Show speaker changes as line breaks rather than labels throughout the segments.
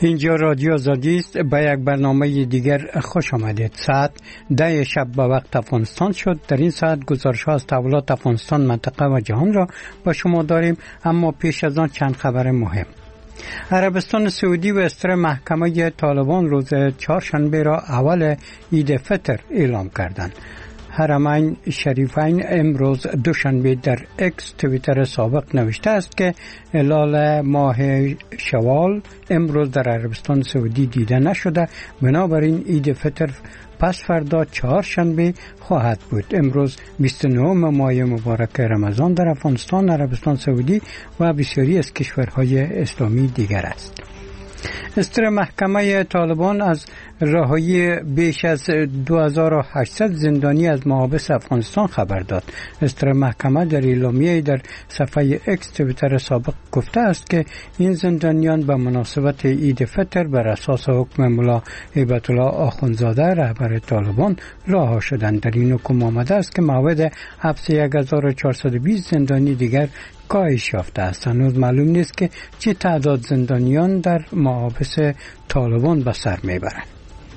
اینجا رادیو آزادی است. به یک برنامه دیگر خوش آمدید. ساعت 10 شب به وقت افغانستان شد. در این ساعت گزارش ها از تحولات افغانستان، منطقه و جهان را با شما داریم، اما پیش از آن چند خبر مهم. عربستان سعودی و استر محکمه طالبان روز چهارشنبه را اول عید فطر اعلام کردند. حرمین شریفین امروز دوشنبه در اکس توییتر سابق نوشته است که هلال ماه شوال امروز در عربستان سعودی دیده نشده، بنابراین عید فطر پس فردا چهارشنبه خواهد بود. امروز 29 ماه مبارک رمضان در افغانستان، عربستان سعودی و بسیاری از کشورهای اسلامی دیگر است. استر محکمه طالبان از رهایی بیش از 2800 زندانی از محابس افغانستان خبر داد. استر محکمه در اعلامیه در صفحه اکس توییتر سابق گفته است که این زندانیان به مناسبت عید فطر بر اساس حکم ملا هیبت الله آخوندزاده رهبر طالبان رها شدند. در این حکم آمده است که موعد حبس 1420 زندانی دیگر کاهش یافته است. هنوز معلوم نیست که چه تعداد زندانیان در محابس طالبان به سر میبرند.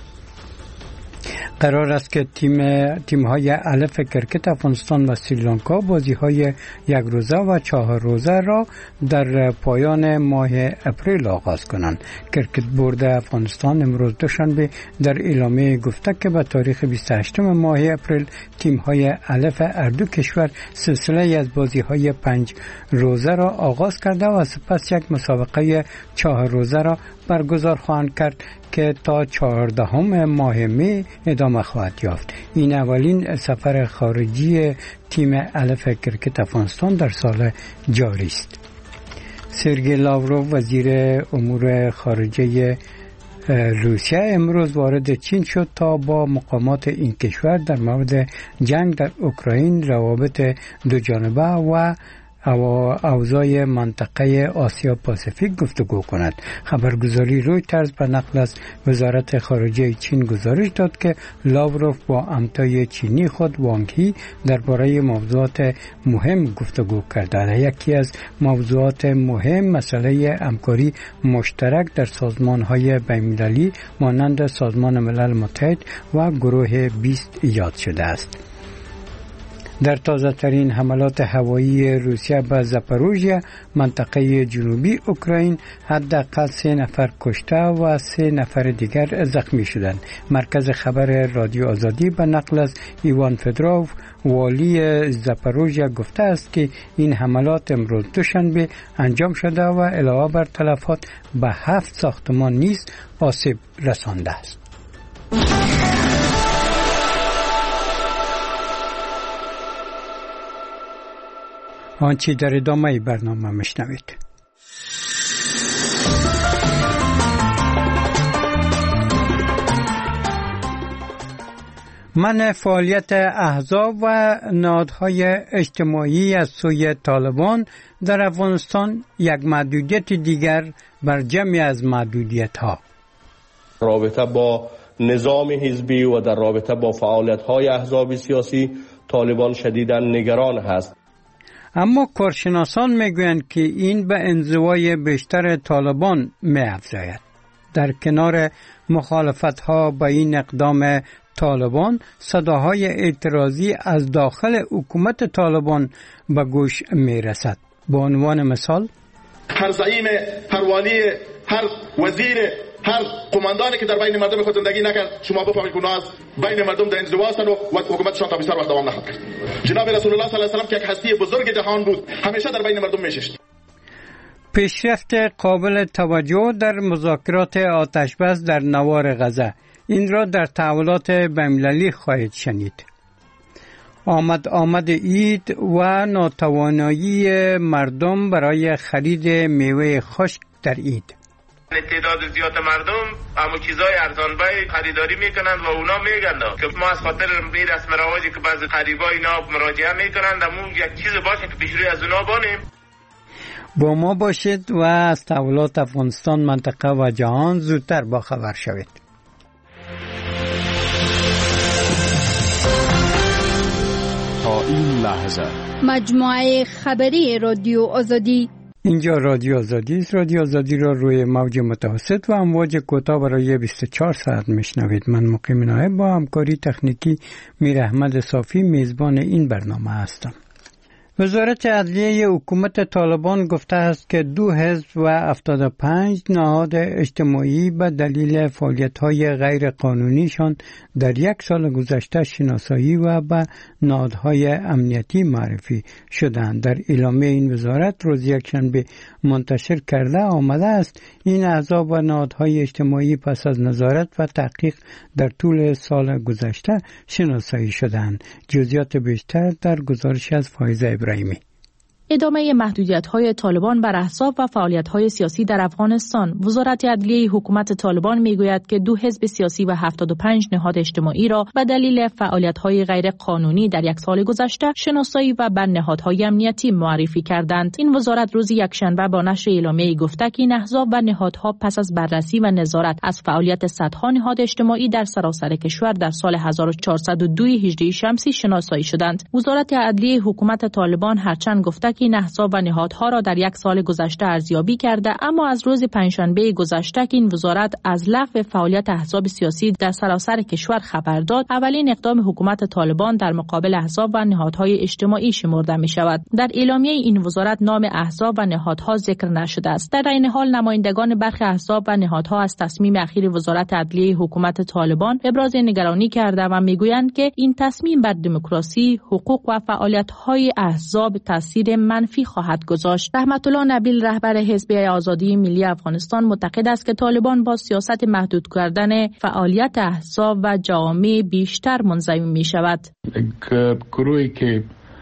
قرار است که تیم‌های الف کرکت افغانستان و سریلانکا بازی‌های یک روزه و 4 روزه را در پایان ماه اپریل آغاز کنند. کرکت بورد افغانستان امروز دوشنبه در اعلامیه گفته که به تاریخ 28 ماه اپریل تیم‌های الف هر دو کشور سلسله از بازی‌های 5 روزه را آغاز کرده و سپس یک مسابقه 4 روزه را برگزار خواهند کرد که تا 14 ماه می ادامه خواهد یافت. این اولین سفر خارجی تیم الف کرکت افغانستان در سال جاری است. سرگئی لاوروف وزیر امور خارجه روسیه امروز وارد چین شد تا با مقامات این کشور در مورد جنگ در اوکراین، روابط دو جانبه و اوضاع منطقه آسیا پاسیفیک گفتگو کند. خبرگزاری رویترز به نقل از وزارت خارجه چین گزارش داد که لاوروف با همتای چینی خود وانگ هی درباره موضوعات مهم گفتگو کرده. یکی از موضوعات مهم مسئله همکاری مشترک در سازمان‌های بین‌المللی مانند سازمان ملل متحد و گروه 20 ایجاد شده است. در تازه ترین حملات هوایی روسیه به زاپاروژیا منطقه جنوبی اوکراین حداقل 3 نفر کشته و 3 نفر دیگر زخمی شدند. مرکز خبر رادیو آزادی به نقل از ایوان فدروف والی زاپاروژیا گفته است که این حملات امروز دوشنبه انجام شده و علاوه بر تلفات به 7 ساختمان نیز آسیب رسانده است. آنچه در ادامه برنامه میشنوید. منع فعالیت احزاب و نهادهای اجتماعی از سوی طالبان در افغانستان یک محدودیت دیگر بر جمعی از محدودیت‌ها.
رابطه با نظام حزبی و در رابطه با فعالیت‌های احزاب سیاسی طالبان شدیداً نگران است.
اما کارشناسان میگویند که این به انزوای بیشتر طالبان می‌افزاید. در کنار مخالفت‌ها با این اقدام طالبان، صداهای اعتراضی از داخل حکومت طالبان به گوش می‌رسد. به عنوان مثال،
هر زعیم، هر والی، هر وزیر، هر قماندانی که در بین مردم خود زندگی نکرد، شما بفهمید که از بین مردم در انزوا هستند و حکومتشان تا بسیار وقت دوام نخواهد کرد. جناب رسول الله صلی الله علیه و سلم که یک هستی بزرگ جهان بود، همیشه در بین مردم میشست.
پیشرفت قابل توجه در مذاکرات آتشبس در نوار غزه، این را در تحولات بین‌المللی خواهید شنید. آمد عید و ناتوانایی مردم برای خرید میوه خشک در عید.
تعداد زیاد مردم اما چیزای ارزانبای خریداری میکنند و اونا میگن که ما از خاطر این رسم رواجی که بعضی خریبای اینا مراجعه میکنند اما یک چیز باشه که پیشروی از اونا بانیم.
با ما باشید و از تحولات افغانستان، منطقه و جهان زودتر با خبر شوید.
تا این لحظه
مجموعه خبری رادیو آزادی
اینجا رادیو آزادی است. رادیو آزادی را روی موج متوسط و امواج کوتاه برای 24 ساعت میشنوید. من مقیم نایب با همکاری تکنیکی میر احمد صافی میزبان این برنامه هستم. وزارت عدلیه حکومت طالبان گفته است که 2 حزب و 75 نهاد اجتماعی به دلیل فعالیت‌های غیر قانونیشان در 1 سال گذشته شناسایی و به نهادهای امنیتی معرفی شدند. در اعلامیه این وزارت روز یکشنبه منتشر کرده آمده است این احزاب و نهادهای اجتماعی پس از نظارت و تحقیق در طول سال گذشته شناسایی شدند. جزئیات بیشتر در گزارش از فایزه ابراهیمی.
ادامه محدودیت‌های طالبان بر احزاب و فعالیت‌های سیاسی در افغانستان. وزارت عدلیه حکومت طالبان می‌گوید که 2 حزب سیاسی و 75 نهاد اجتماعی را به دلیل فعالیت‌های غیر قانونی در 1 سال گذشته شناسایی و به نهادهای امنیتی معرفی کردند. این وزارت روز یکشنبه با نشر اعلامیه‌ای گفته که این احزاب و نهادها پس از بررسی و نظارت از فعالیت صدها نهاد اجتماعی در سراسر کشور در سال 1402 هجری شمسی شناسایی شدند. وزارت عدلیه حکومت طالبان هرچند گفته این احزاب و نهادها را در 1 سال گذشته ارزیابی کرده، اما از روز پنجشنبه گذشته که این وزارت از لغو فعالیت احزاب سیاسی در سراسر کشور خبر داد، اولین اقدام حکومت طالبان در مقابل احزاب و نهادهای اجتماعی شمرده می شود. در اعلامیه این وزارت نام احزاب و نهادها ذکر نشده است. در این حال نمایندگان برخی احزاب و نهادها از تصمیم اخیر وزارت عدلیه حکومت طالبان ابراز نگرانی کرده و میگویند که این تصمیم بر دموکراسی، حقوق و فعالیت‌های احزاب تاثیر منفی خواهد گذاشت. رحمت الله نبیل رهبر حزب آزادی ملی افغانستان معتقد است که طالبان با سیاست محدود کردن فعالیت احزاب و جامعه بیشتر منزوی می شود.
گروهی که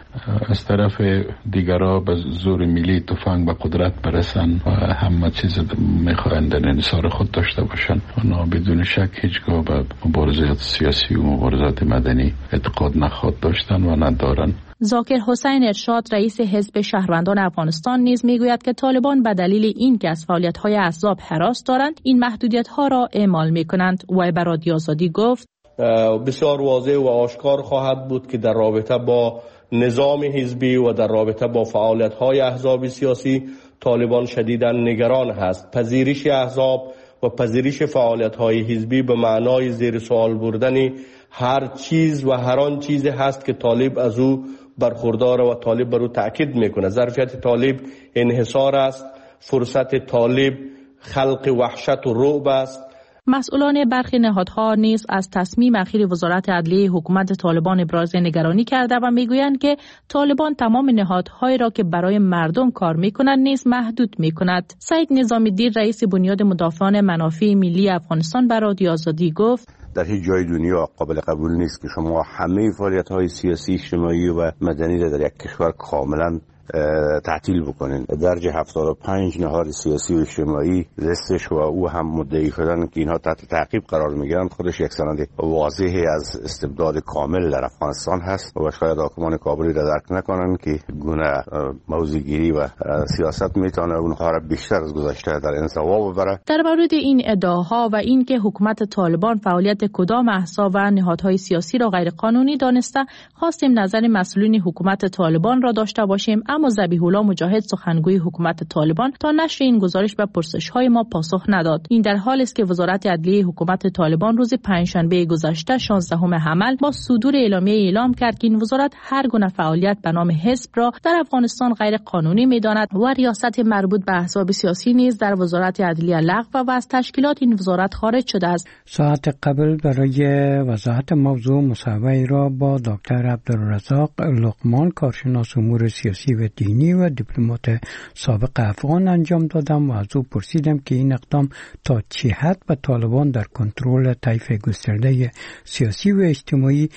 از طرف دیگرها به زور ملی تفنگ به قدرت برسن و همه چیز میخواهند در انحصار خود داشته باشند، اونا بدون شک هیچگاه به مبارزات سیاسی و مبارزات مدنی اعتقاد نخواهد داشتن و ندارن.
ذاکر حسین ارشاد رئیس حزب شهروندان افغانستان نیز میگوید که طالبان به دلیل اینکه از فعالیت‌های احزاب هراس دارند این محدودیت‌ها را اعمال می‌کنند. و به رادیو آزادی گفت
بسیار واضح و آشکار خواهد بود که در رابطه با نظام حزبی و در رابطه با فعالیت‌های احزاب سیاسی طالبان شدیداً نگران است. پذیرش احزاب و پذیرش فعالیت‌های حزبی به معنای زیر سوال بردن هر چیز و هر آن چیزی هست که طالب از او برخوردار و طالب بر او تأکید میکنه. ظرفیت طالب انحصار است، فرصت طالب خلق وحشت و رعب است.
مسئولان برخی نهادها نیز از تصمیم اخیر وزارت عدلیه حکومت طالبان ابراز نگرانی کرده و میگویند که طالبان تمام نهادهایی را که برای مردم کار میکنند نیز محدود میکند. سعید نظامی‌الدین رئیس بنیاد مدافعان منافع ملی افغانستان به رادیو آزادی گفت
در هیچ جای دنیا قابل قبول نیست که شما همه فعالیت‌های سیاسی، اجتماعی و مدنی را در یک کشور کاملا تعطیل بکنین. درجه 75 نهاد سیاسی و اجتماعی لستش و او هم مدعی شدن که اینها تحت تعقیب قرار میگیرند، خودش یک سند واضحی از استبداد کامل در افغانستان هست و شاید حاکمان کابلی را درک نکنند که گونه موضوعگیری و سیاست میتونه اونها را بیشتر از گذشته در انزوا ببره.
در مورد این ادعاها و اینکه حکومت طالبان فعالیت کدام احزاب و نهادهای سیاسی را غیر قانونی دانسته، خواستیم نظر مسئولین حکومت طالبان را داشته باشیم، اما ذبیح الله مجاهد سخنگوی حکومت طالبان تا نشر این گزارش به پرسش‌های ما پاسخ نداد. این در حالی است که وزارت عدلیه حکومت طالبان روز پنجشنبه گذشته 16 حمل با صدور اعلامیه اعلام کرد که این وزارت هر گونه فعالیت به نام حزب را در افغانستان غیر قانونی می‌داند و ریاست مربوط به احزاب سیاسی نیز در وزارت عدلیه لغو و از تشکیلات این وزارت خارج شده است.
ساعت قبل برای وضاحت موضوع مصاحبه را با دکتر عبدالرزاق لقمان کارشناس امور سیاسی و دینی و دیپلمات سابق افغان انجام دادم و از او پرسیدم که این اقدام تا چه حد به طالبان در کنترل طیف گسترده سیاسی و اجتماعی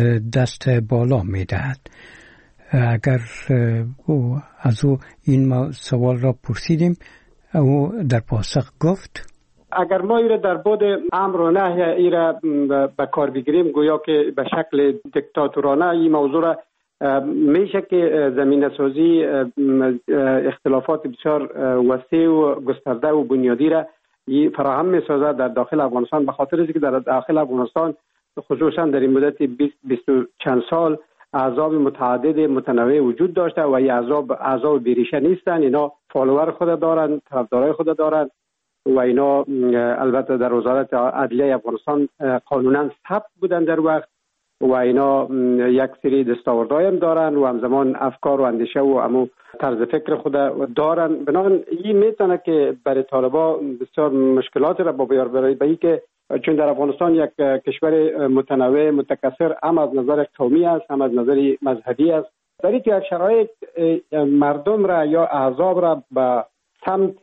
دست بالا می‌دهد. اگر از او این سوال را پرسیدیم، او در پاسخ گفت
اگر ما ایره در بود امر و نهی ایره به کار بگیریم، گویا که به شکل دیکتاتورانه این موضوع را میشه که زمینه سازی اختلافات بسیار وسیع و گسترده و بنیادی را فراهم میسازد در داخل افغانستان، به خاطر اینکه در داخل افغانستان خصوصا در این مدت 20 چند سال احزاب متعدد متنوع وجود داشته و این احزاب بیریشه نیستن. اینا فالوور خود دارن، طرفدارای خود دارن و اینا البته در وزارت عدلیه افغانستان قانونا ثبت بودن در وقت و اینا یک سری دستاوردهای هم دارن و همزمان افکار و اندیشه و امو طرز فکر خود دارن. بنابراین این میتونه که برای طالبا بسیار مشکلات را با بیار بره، به این که چون در افغانستان یک کشور متنوع متکثر هم از نظر قومی است هم از نظر مذهبی است، در این یک شرایط مردم را یا احزاب را به سمت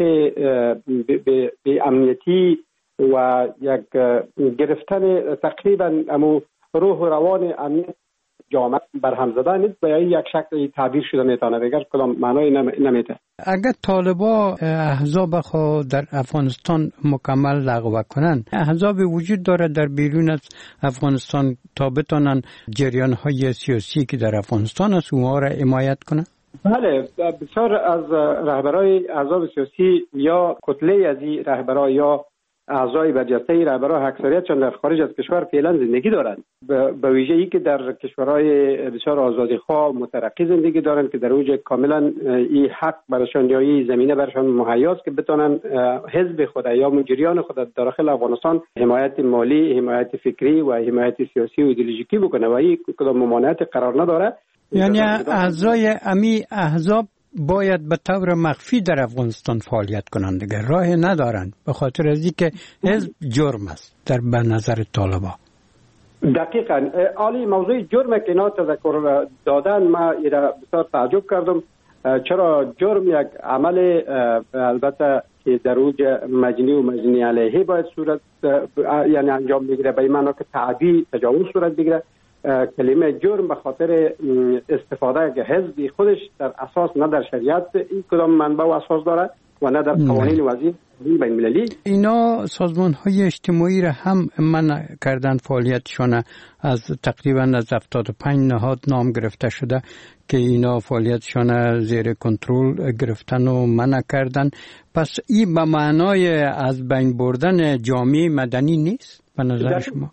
به امنیتی و یک گرفتن تقریبا امو روح و روان امنیت جامعه برهم زدن نیست و یک شکل تعبیر شده میتونه بگر کدام معنای نمیده.
اگر طالبا احزاب خود در افغانستان مکمل لغو کنند، احزاب وجود داره در بیرون از افغانستان تا بتونن جریان های سیاسی که در افغانستان است اونها را حمایت کنند؟
بله، بسیار از رهبرای احزاب سیاسی یا کتله از این رهبرا یا اعضای برجسته رهبرها اکثریتشان در خارج از کشور فعلا زندگی دارند، به ویژه‌ای که در کشورهای بسیار آزادیخواه مترقی زندگی دارند که در اوج کاملا این حق برشان یا این زمینه برشان مهیاست که بتونن حزب خود یا جریان خود داخل افغانستان حمایت مالی، حمایت فکری و حمایت سیاسی و ایدئولوژیکی بکنه و این کدام ممانعت قرار نداره.
یعنی اعضای امی احزاب باید به طور مخفی در افغانستان فعالیت کنند، دیگر راه ندارند به خاطر از اینکه حزب جرم است در به نظر طالبا.
دقیقاً عالی موضوع جرم که اینا تذکر دادن ما ایرا بسیار تعجب کردم. چرا جرم یک عمل البته که در اوج مجنی و مجنی علیه باید صورت یعنی انجام بگیره، به این معنا که تعدی تجاوز صورت بگیره. کلمه جرم به خاطر استفاده که حزبی خودش در اساس نه در شریعت این کدام منبع و اساس داره و نه در قوانین وضعی بین المللی.
اینا سازمان های اجتماعی را هم منع کردن فعالیتشون، از تقریبا از 75 نهاد نام گرفته شده که اینا فعالیتشون زیر کنترل گرفتن و منع کردن. پس این به معنای از بین بردن جامعه مدنی نیست به نظر شما؟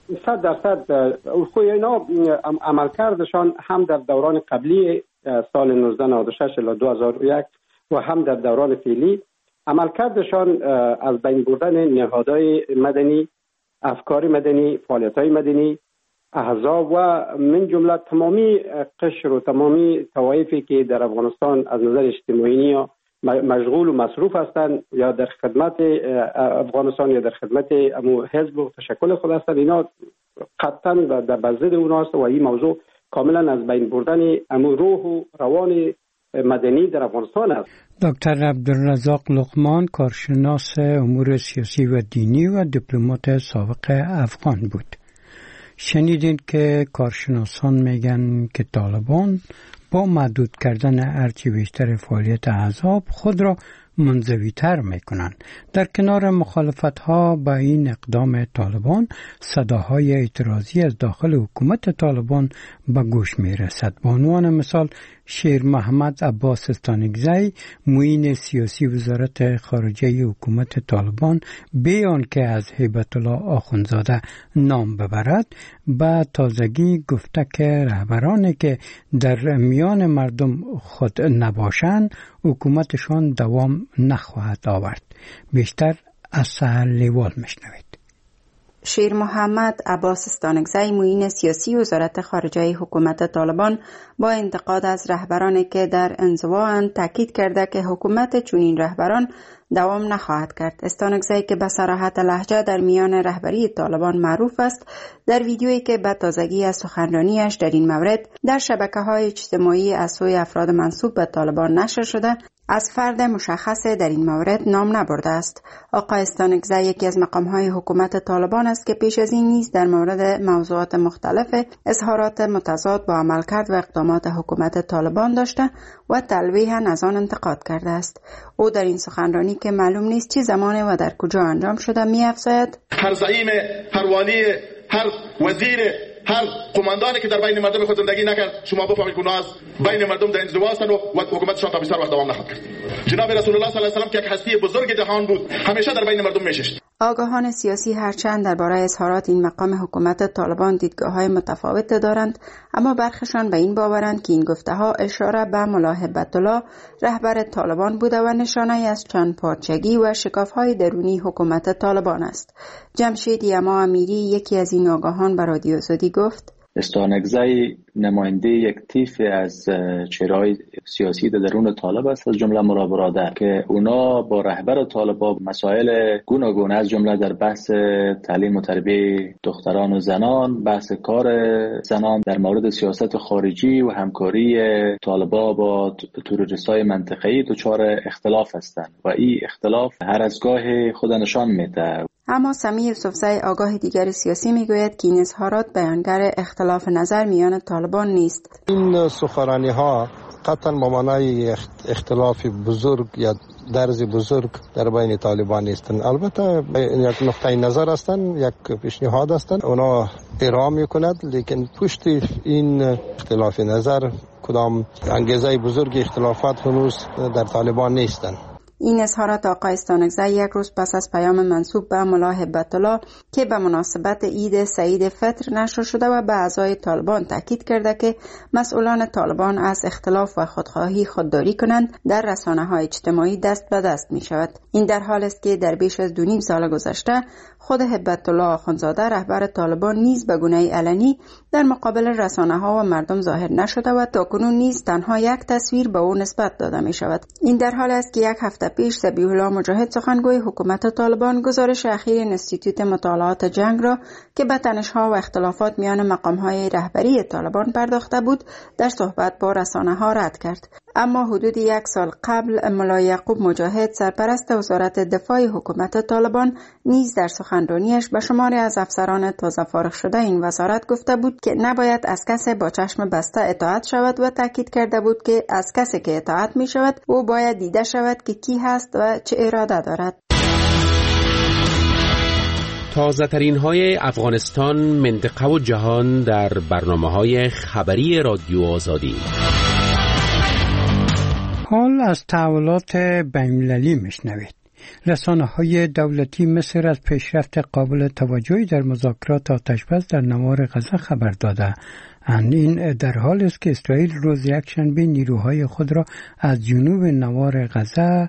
100% اینا عملکردشان هم در دوران قبلی سال 1996 الی 2001 و هم در دوران فعلی عملکردشان از بین بردن نهادهای مدنی، افکار مدنی، فعالیت‌های مدنی، احزاب و من جمله تمامی قشر و تمامی طوایفی که در افغانستان از نظر اجتماعی مشغول و مصروف هستند یا در خدمت افغانستان یا در خدمت حزب و تشکل خود هستند، اینا قطعا در بزد اونها است و این موضوع کاملا از بین بردن روح و روان مدنی در افغانستان است.
دکتر عبدالرزاق لقمان کارشناس امور سیاسی و دینی و دیپلمات سابق افغان بود. شنیدین که کارشناسان میگن که طالبان با محدود کردن هرچی بیشتر فعالیت احزاب خود را منزوی‌تر میکنند. در کنار مخالفت‌ها با این اقدام طالبان، صداهای اعتراضی از داخل حکومت طالبان به گوش میرسد. به عنوان مثال شیر محمد عباس استانکزی، معین سیاسی وزارت خارجه حکومت طالبان، بیان که از هیبت الله آخوندزاده نام ببرد، با تازگی گفته که رهبرانی که در میان مردم خود نباشند حکومتشان دوام نخواهد آورد. بیشتر از سحر لیوال میشنوید.
شیر محمد عباس استانکزی، معین سیاسی وزارت خارجه حکومت طالبان، با انتقاد از رهبرانی که در انزوااند تاکید کرده که حکومت چنین رهبران دوام نخواهد کرد. استانکزی که به صراحت لهجه در میان رهبری طالبان معروف است، در ویدیویی که به تازگی از سخنرانیش در این مورد در شبکه‌های اجتماعی از سوی افراد منسوب به طالبان نشر شده، از فرد مشخص در این مورد نام نبرده است. آقای استانکزی یکی از مقام‌های حکومت طالبان است که پیش از این نیز در مورد موضوعات مختلف اظهارات متضاد با عملکرد و اقدامات حکومت طالبان داشته و تلویحاً از آن انتقاد کرده است. او در این سخنرانی که معلوم نیست چه زمان و در کجا انجام شده می‌افزاید:
هر زعیم، هر والی، هر وزیر، هر قماندانی که در بین مردم خود زندگی نکرد، شما بفهمید که از بین مردم در انزوا هستند و حکومتشان تا بسیار وقت دوام نخواهد کرد. جناب رسول الله صلی الله علیه و سلم که یک هستی بزرگ جهان بود، همیشه در بین مردم میشست.
آگاهان سیاسی هرچند درباره اظهارات این مقام حکومت طالبان دیدگاه‌های متفاوت دارند، اما برخشان به این باورند که این گفته‌ها اشاره به ملا هبت‌الله رهبر طالبان بوده و نشانه‌ای از چند پارچگی و شکاف‌های درونی حکومت طالبان است. جمشید یما امیری، یکی از این آگاهان، به رادیو آزادی گفت:
استانکزی نماینده یک طیف از چهره‌های سیاسی در درون طالب است، از جمله ملا برادر، که اونا با رهبر طالبان مسائل گوناگون از جمله در بحث تعلیم و تربیت دختران و زنان، بحث کار زنان، در مورد سیاست خارجی و همکاری طالبان با تروریست‌های منطقه‌ای دچار اختلاف هستند و این اختلاف هر از گاه خود نشان میده.
اما سمیع یوسفزی، آگاه دیگر سیاسی، میگوید که این اظهارات بیانگر اختلاف نظر میان طالبان نیست.
این سخنرانی‌ها قطعا با معنای اختلاف بزرگ یا درز بزرگ در بین طالبان نیستند. البته یک نقطه نظر هستند، یک پیشنهاد هستند، اونا احترام میکند، لیکن پشت این اختلاف نظر کدام انگیزه بزرگ اختلافات هنوز در طالبان نیستند.
این اظهارات آقای استانکزی یک روز پس از پیام منسوب به ملا هبت‌الله که به مناسبت عید سعید فطر نشر شده و به اعضای طالبان تاکید کرده که مسئولان طالبان از اختلاف و خودخواهی خودداری کنند، در رسانه‌های اجتماعی دست به دست می شود. این در حال است که در بیش از 2.5 سال گذشته خود هبت‌الله آخوندزاده رهبر طالبان نیز به گونه علنی در مقابل رسانه‌ها و مردم ظاهر نشده و تاکنون نیز تنها یک تصویر به او نسبت داده می شود. این در حال است که یک هفته پیش ذبیح الله مجاهد، سخنگوی حکومت طالبان، گزارش اخیر انستیتوت مطالعات جنگ را که به تنش‌ها و اختلافات میان مقام‌های رهبری طالبان پرداخته بود، در صحبت با رسانه‌ها رد کرد. اما حدود 1 سال قبل ملا یعقوب مجاهد، سرپرست وزارت دفاع حکومت طالبان، نیز در سخنرانیش به شماری از افسران تازه فارغ شده این وزارت گفته بود که نباید از کسی با چشم بسته اطاعت شود و تاکید کرده بود که از کسی که اطاعت می شود او باید دیده شود که کی هست و چه اراده دارد.
تازه ترین های افغانستان، منطقه و جهان در برنامه‌های خبری رادیو آزادی.
حال از تحولات بین‌المللی میشنوید. رسانه‌های دولتی مصر از پیشرفت قابل توجهی در مذاکرات آتش‌بس در نوار غزه خبر داده. این در حالی است که اسرائیل روز یکشنبه نیروهای خود را از جنوب نوار غزه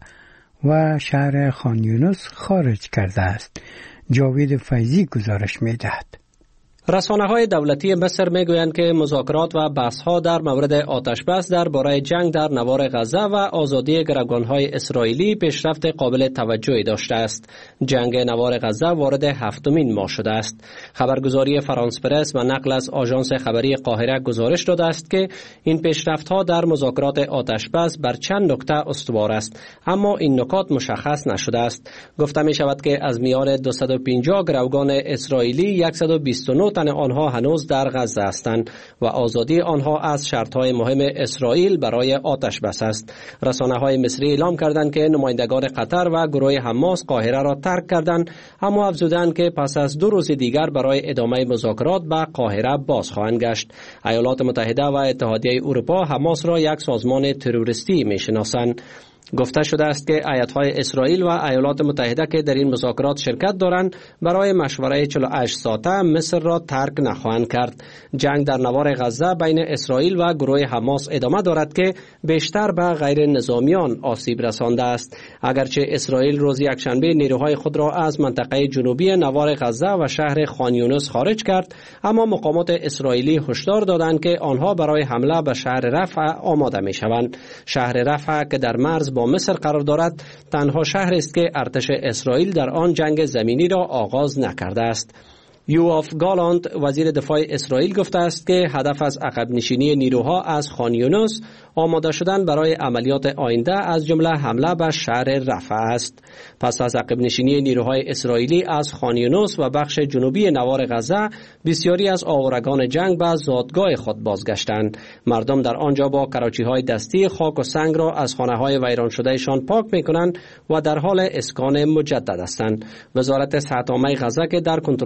و شهر خان یونس خارج کرده است. جاوید فیضی گزارش می‌دهد.
رسانه‌های دولتی مصر میگویند که مذاکرات و بحث‌ها در مورد آتش‌بس درباره جنگ در نوار غزه و آزادی گروگان‌های اسرائیلی پیشرفت قابل توجهی داشته است. جنگ نوار غزه وارد 7مین ماه شده است. خبرگزاری فرانس پرس و نقل از آژانس خبری قاهره گزارش داده است که این پیشرفت‌ها در مذاکرات آتش‌بس بر چند نکته استوار است، اما این نکات مشخص نشده است. گفته می‌شود که از میان 250 گروگان اسرائیلی 129 تن آنها هنوز در غزه هستند و آزادی آنها از شرط‌های مهم اسرائیل برای آتش بس است. رسانه‌های مصری اعلام کردند که نمایندگان قطر و گروه حماس قاهره را ترک کردند، اما افزودند که پس از 2 روز دیگر برای ادامه مذاکرات به قاهره باز خواهند گشت. ایالات متحده و اتحادیه اروپا حماس را یک سازمان تروریستی می‌شناسند. گفته شده است که ایالت‌های اسرائیل و ایالات متحده که در این مذاکرات شرکت دارند برای مشوره 48 ساعته مصر را ترک نخواهند کرد. جنگ در نوار غزه بین اسرائیل و گروه حماس ادامه دارد که بیشتر به غیر نظامیان آسیب رسانده است. اگرچه اسرائیل روز یکشنبه نیروهای خود را از منطقه جنوبی نوار غزه و شهر خان یونس خارج کرد، اما مقامات اسرائیلی هشدار دادند که آنها برای حمله به شهر رفح آماده می‌شوند. شهر رفح که در مرز با مصر قرار دارد، تنها شهر است که ارتش اسرائیل در آن جنگ زمینی را آغاز نکرده است. یوآف گالانت وزیر دفاع اسرائیل گفته است که هدف از عقب نشینی نیروها از خان یونس آماده شدن برای عملیات آینده از جمله حمله به شهر رفح است. پس از عقب نشینی نیروهای اسرائیلی از خان یونس و بخش جنوبی نوار غزه، بسیاری از آورگان جنگ به زادگاه خود بازگشتند. مردم در آنجا با کراچی‌های دستی خاک و سنگ را از خانه‌های ویران شدهشان پاک می‌کنند و در حال اسکان مجدد هستند. وزارت صحت عامه غزه که در کنترل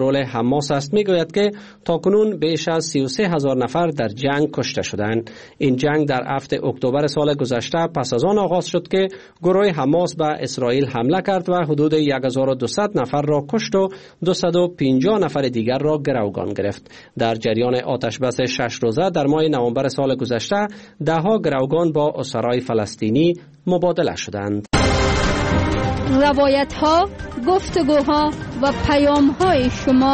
حماس است میگوید که تاکنون بیش از 33,000 نفر در جنگ کشته شدند. این جنگ در 7 اکتبر سال گذشته پس از آن آغاز شد که گروه حماس به اسرائیل حمله کرد و حدود 1200 نفر را کشت و 250 نفر دیگر را گروگان گرفت. در جریان آتش بس 6 روزه در ماه نوامبر سال گذشته دهها گروگان با اسرای فلسطینی مبادله شدند.
روایت‌ها، گفتگوها و پیام‌های شما.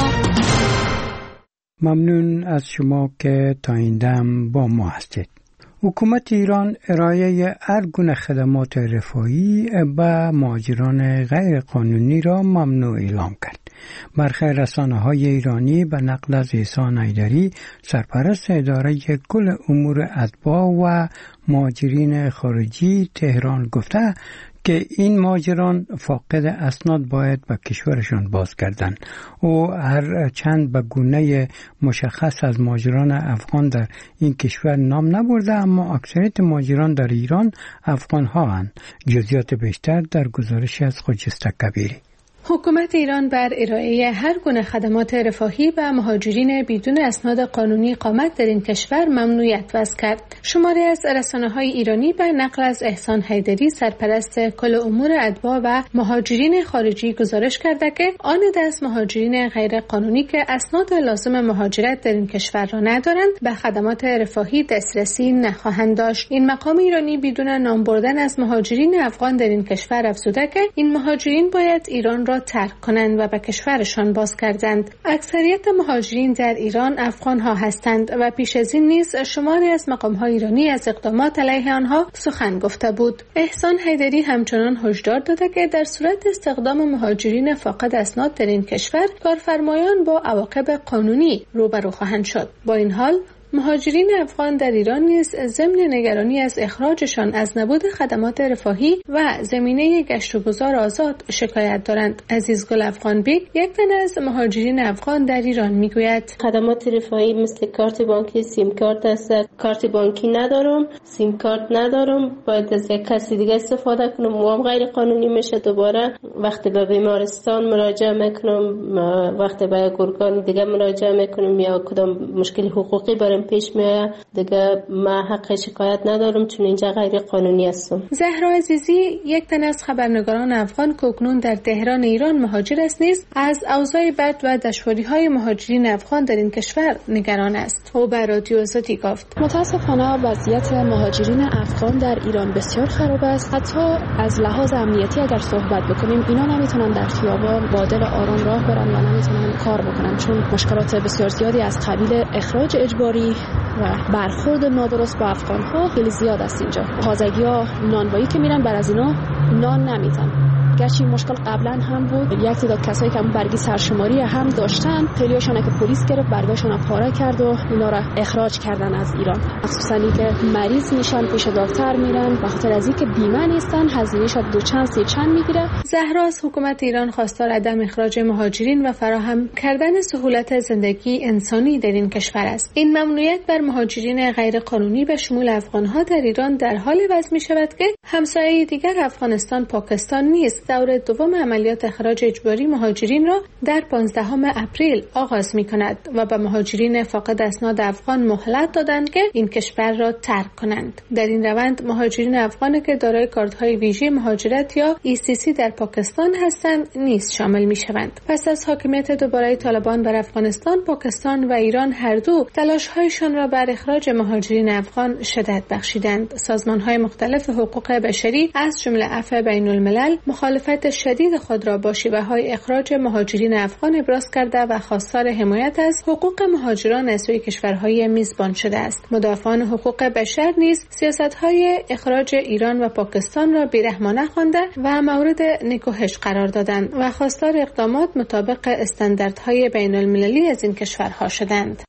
ممنون از شما که تا این دم با ما هستید. حکومت ایران ارائه هر گونه خدمات رفاهی به مهاجران غیر قانونی را ممنوع اعلام کرد. برخی رسانه‌های ایرانی به نقل از احسان حیدری سرپرست اداره کل امور اتباع و مهاجرین خارجی تهران گفته که این مهاجران فاقد اسناد باید به کشورشان بازگردند. او هر چند به گونه مشخص از مهاجران افغان در این کشور نام نبرده، اما اکثریت مهاجران در ایران افغان ها هستند. جزئیات بیشتر در گزارش از خجسته کبیری.
حکومت ایران بر ارائه هر گونه خدمات رفاهی به مهاجرین بدون اسناد قانونی اقامت در این کشور ممنوعیت وضع کرد. شماری از رسانه‌های ایرانی به نقل از احسان حیدری سرپرست کل امور اتباع و مهاجرین خارجی گزارش کرده که آن دست مهاجرین غیر قانونی که اسناد لازم مهاجرت در این کشور را ندارند به خدمات رفاهی دسترسی نخواهند داشت. این مقام ایرانی بدون نام بردن از مهاجرین افغان در این کشور افزوده که این مهاجرین باید ایران را ترک کنند و به کشورشان بازگردند. اکثریت مهاجرین در ایران افغان ها هستند و پیش از این نیز شماری از مقام های ایرانی از اقدامات علیه آنها سخن گفته بود. احسان حیدری همچنان هشدار داده که در صورت استخدام مهاجرین فاقد اسناد در این کشور کارفرمایان با عواقب قانونی روبرو خواهند شد. با این حال مهاجرین افغان در ایران نیز ضمن نگرانی از اخراجشان از نبود خدمات رفاهی و زمینه گشت و گذار آزاد شکایت دارند. عزیزگل افغان بیگ یک تن از مهاجرین افغان در ایران میگوید
خدمات رفاهی مثل کارت بانکی، سیم کارت است. کارت بانکی ندارم، سیم کارت ندارم، باید از یک کسی دیگه استفاده کنم، وام غیر قانونی میشه. دوباره وقتی به بیمارستان مراجعه میکنم، وقتی به گورگان دیگه مراجعه میکنم یا کدام مشکل حقوقی برام پیش میاد، دیگه من حق شکایت ندارم چون اینجا غیر قانونی هستم.
زهرا عزیزی یک تن از خبرنگاران افغان که اکنون در تهران ایران مهاجر است نیز از اوضاع بد و دشواری‌های مهاجرین افغان در این کشور نگران است. او به رادیو آزادی گفت
متاسفانه وضعیت مهاجرین افغان در ایران بسیار خراب است. حتی از لحاظ امنیتی اگر صحبت بکنیم، اینا نمیتونن در خیابان با دل آرام راه برن و نمیتونن کار بکنن چون مشکلات بسیار زیادی از قبیل اخراج اجباری و برخورد نادرست با افغان‌ها خیلی زیاد است. اینجا تازگی‌ها نانوایی که میرن بر از اینا نان نمیدن. گرچه مشکل قبلا هم بود، یک تعداد کسایی که برگی سرشماری هم داشتن، خیلی‌هاشون که پلیس گرفت برگاشون پاره کرد و اینا را اخراج کردن از ایران. مخصوصاً که مریض میشن پیش دکتر میرن به خاطر از اینکه بیمه نیستن، هزینه‌اش دو چند سه چند میگیره.
زهرا از حکومت ایران خواستار عدم اخراج مهاجرین و فراهم کردن سهولت زندگی انسانی در این کشور است. این ممنوعیت بر مهاجرین غیر قانونی به شمول افغان‌ها در ایران در حال وضع می‌شود که همسایه دیگر افغانستان پاکستان نیز دور دوم عملیات اخراج اجباری مهاجرین را در 15 اپریل آغاز می‌کند و به مهاجرین فاقد اسناد افغان مهلت دادند که این کشور را ترک کنند. در این روند مهاجرین افغانی که دارای کارت‌های ویژه مهاجرت یا ECC در پاکستان هستند نیز شامل می‌شوند. پس از حاکمیت دوباره طالبان بر افغانستان، پاکستان و ایران هر دو تلاش‌هایشان را بر اخراج مهاجرین افغان شدت بخشیدند. سازمان‌های مختلف حقوق بشری از جمله عفو بین‌الملل مخالفت شدید خود را با شیوه‌های اخراج مهاجرین افغان ابراز کرده و خواستار حمایت از حقوق مهاجران از سوی کشورهای میزبان شده است. مدافعان حقوق بشر نیز سیاست‌های اخراج ایران و پاکستان را بی‌رحمانه خوانده و مورد نکوهش قرار دادند و خواستار اقدامات مطابق استانداردهای بین‌المللی از این کشورها شدند.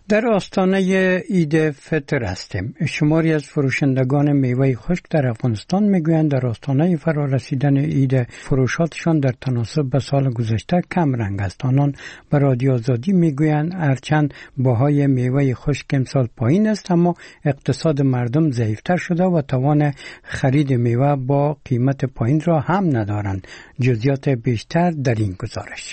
در آستانه عید فطر هستیم. شماری از فروشندگان میوه خشک در افغانستان میگویند در آستانه فرارسیدن عید فروشاتشان در تناسب به سال گذشته کم رنگ است. آنان به رادیو آزادی میگویند هرچند بهای میوه خشک امسال پایین است، اما اقتصاد مردم ضعیفتر شده و توان خرید میوه با قیمت پایین را هم ندارند. جزئیات بیشتر در این گزارش.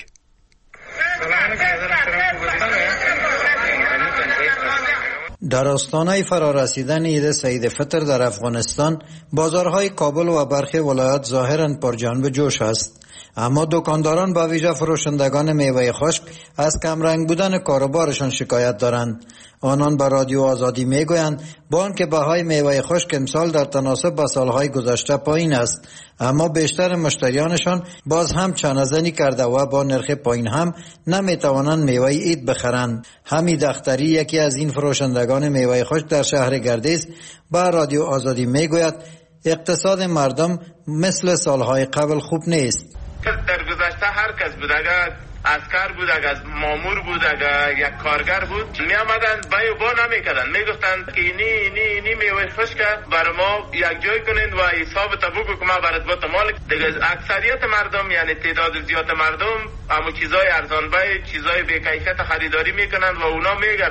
در آستانه فرارسیدن عید سعید فطر در افغانستان، بازارهای کابل و برخی ولایات ظاهراً پرجنب جوش است، اما دکانداران با ویژه فروشندگان میوه خشک از کمرنگ بودن کاروبارشان شکایت دارند. آنان به رادیو آزادی میگویند با آنکه بهای میوه خشک امسال در تناسب با سالهای گذشته پایین است، اما بیشتر مشتریانشان باز هم چانه‌زنی کرده و با نرخ پایین هم نمیتوانند میوه عید بخرند. حمید اختری، یکی از این فروشندگان میوه خشک در شهر گردیز، با رادیو آزادی میگوید اقتصاد مردم مثل سالهای قبل خوب نیست.
در گذشته هر کس بود، اگر عسکر بود، اگر مامور بود، اگر یک کارگر بود، می آمدند بای با نمی کردند، می گفتند که اینی میوه خشک برای ما یک جای کنند و حساب بگو که ما برات با مال. دیگه اکثریت مردم، یعنی تعداد زیاد مردم، اما چیزای ارزان بای، چیزای بی کیفیت خریداری میکنند و اونا میگن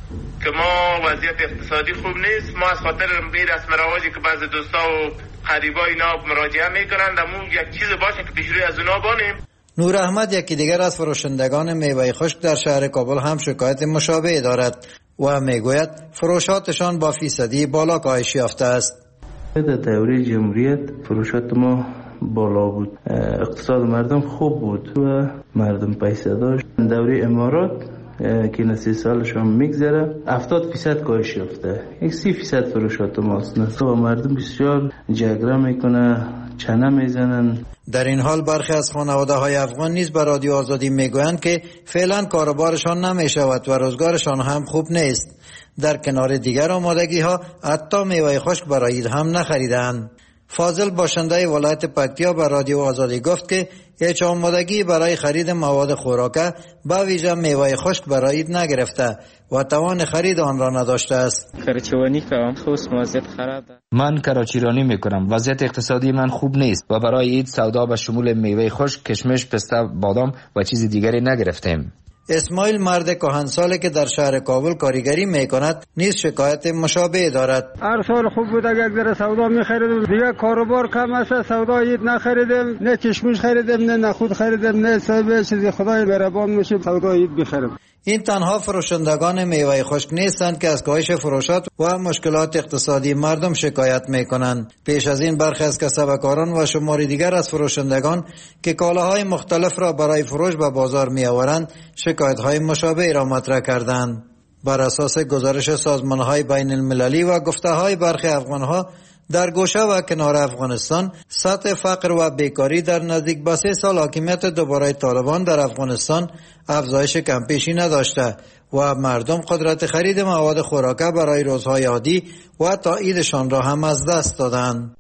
که ما وضعیت اقتصادی خوب نیست. ما از خاطر این رسم رواجی که بعضی دوستا و قریبا اینا مراجعه میکنند، اما یک چیز باشه که پیشروی از اونا بانیم.
نور احمد، یکی دیگر از فروشندگان میوه خشک در شهر کابل، هم شکایت مشابه دارد و میگوید فروشاتشان با فیصدی بالا کاهش یافته است.
در دوره جمهوریت فروشات ما بالا بود، اقتصاد مردم خوب بود و مردم پیسه داشت. دوره امارات که 30 سالش هم میگذره 70% کاهش یافته، 30% فروشات ماست. و مردم بسیار جگره میکنه، چنه میزنن.
در این حال برخی از خانواده های افغان نیز به رادیو آزادی میگویند که فعلا کاروبارشان نمیشود و روزگارشان هم خوب نیست. در کنار دیگر آمادگی ها حتی میوه خشک برای عید هم نخریدند. فاضل، باشنده ولایت پکتیا، به رادیو آزادی گفت که هیچ آمادگی برای خرید مواد خوراکه با ویژه میوه خشک برای عید نگرفته و توان خرید آن را نداشته است.
کراچیرانی کنم، وضعیت خراب.
من کراچیرانی میکنم، وضعیت اقتصادی من خوب نیست و برای عید سودا به شمول میوه خشک، کشمش، پسته، بادام و چیز دیگری نگرفتیم.
اسماعیل، مرد کهنسالی که در شهر کابل کارگری میکند، نیز شکایت مشابه دارد.
هر سال خوب بود، اگر در سودا میخریدیم، دیگه کاروبار کم است، سودا عید نخریدیم، نه کشمش خریدیم، نه نخود خریدیم، نه سبه چیزی. خدای مهربان میشه سودا عید بخریم.
این تنها فروشندگان میوه خشک نیستند که از کاهش فروشات و مشکلات اقتصادی مردم شکایت میکنند. پیش از این برخی از کسبکاران و شماری دیگر از فروشندگان که کالاهای مختلف را برای فروش به بازار میآورند، شکایت‌های مشابه را مطرح کردند. بر اساس گزارش سازمان‌های بین المللی و گفته‌های برخی افغان‌ها، در گوشه و کنار افغانستان سطح فقر و بیکاری در نزدیک به 3 سال حاکمیت دوباره طالبان در افغانستان افزایش کمپیشی نداشته و مردم قدرت خرید مواد خوراکه برای روزهای عادی و تا عیدشان را هم از دست دادند.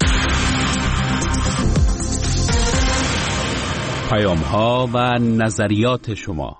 پیام‌ها و نظریات شما.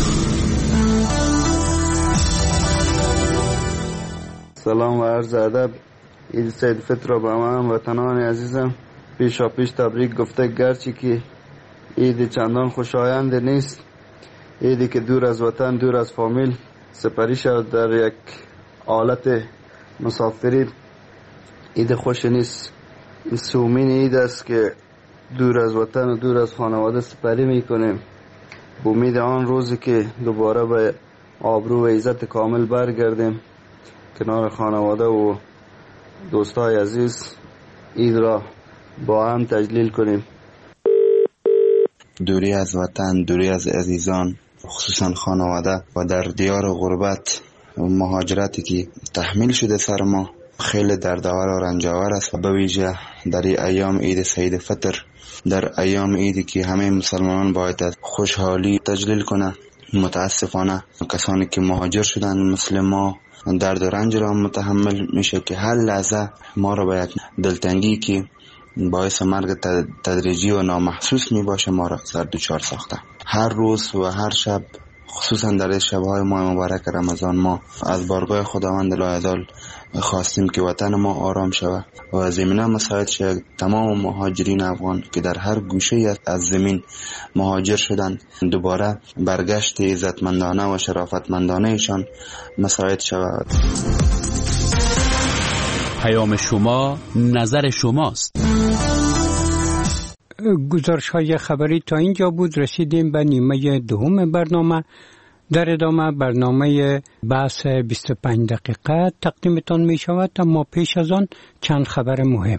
سلام و عرض ادب. عید سعید فطر را به همه وطنان عزیزم پیشا پیش تبریک گفته، گرچه که عید چندان خوشایند نیست، عیدی که دور از وطن، دور از فامیل سپری شد در یک حالت مسافری، عید خوش نیست. سومین عید است که دور از وطن و دور از خانواده سپری میکنیم، به امید آن روزی که دوباره به آبرو و عزت کامل برگردیم کنار خانواده و دوستای عزیز عید را با هم تجلیل کنیم.
دوری از وطن، دوری از عزیزان، خصوصا خانواده و در دیار غربت و مهاجرتی که تحمیل شده سر ما خیلی دردآور و رنجاور است و به ویژه در ایام عید سعید فطر، در ایام عیدی که همه مسلمانان باید از خوشحالی تجلیل کنه، متاسفانه کسانی که مهاجر شدن مثل ما درد و رنج را متحمل میشه که هر لحظه ما را باید دلتنگی که باعث مرگ تدریجی و نامحسوس می باشه ما را سر دوچار ساخته. هر روز و هر شب خصوصا در شب‌های ماه مبارک رمضان ما از بارگاه خداوند لایزال خواستیم که وطن ما آرام شود و زمینه مساعد شود. تمام مهاجرین افغان که در هر گوشه از زمین مهاجر شدند دوباره برگشت عزتمندانه و شرافتمندانه ایشان مساعد شود.
پیام شما، نظر شماست.
گزارش های خبری تا اینجا بود. رسیدیم به نیمه دوم برنامه. در ادامه برنامه بحث 25 دقیقه تقدیمتان می شود، اما پیش از آن چند خبر مهم.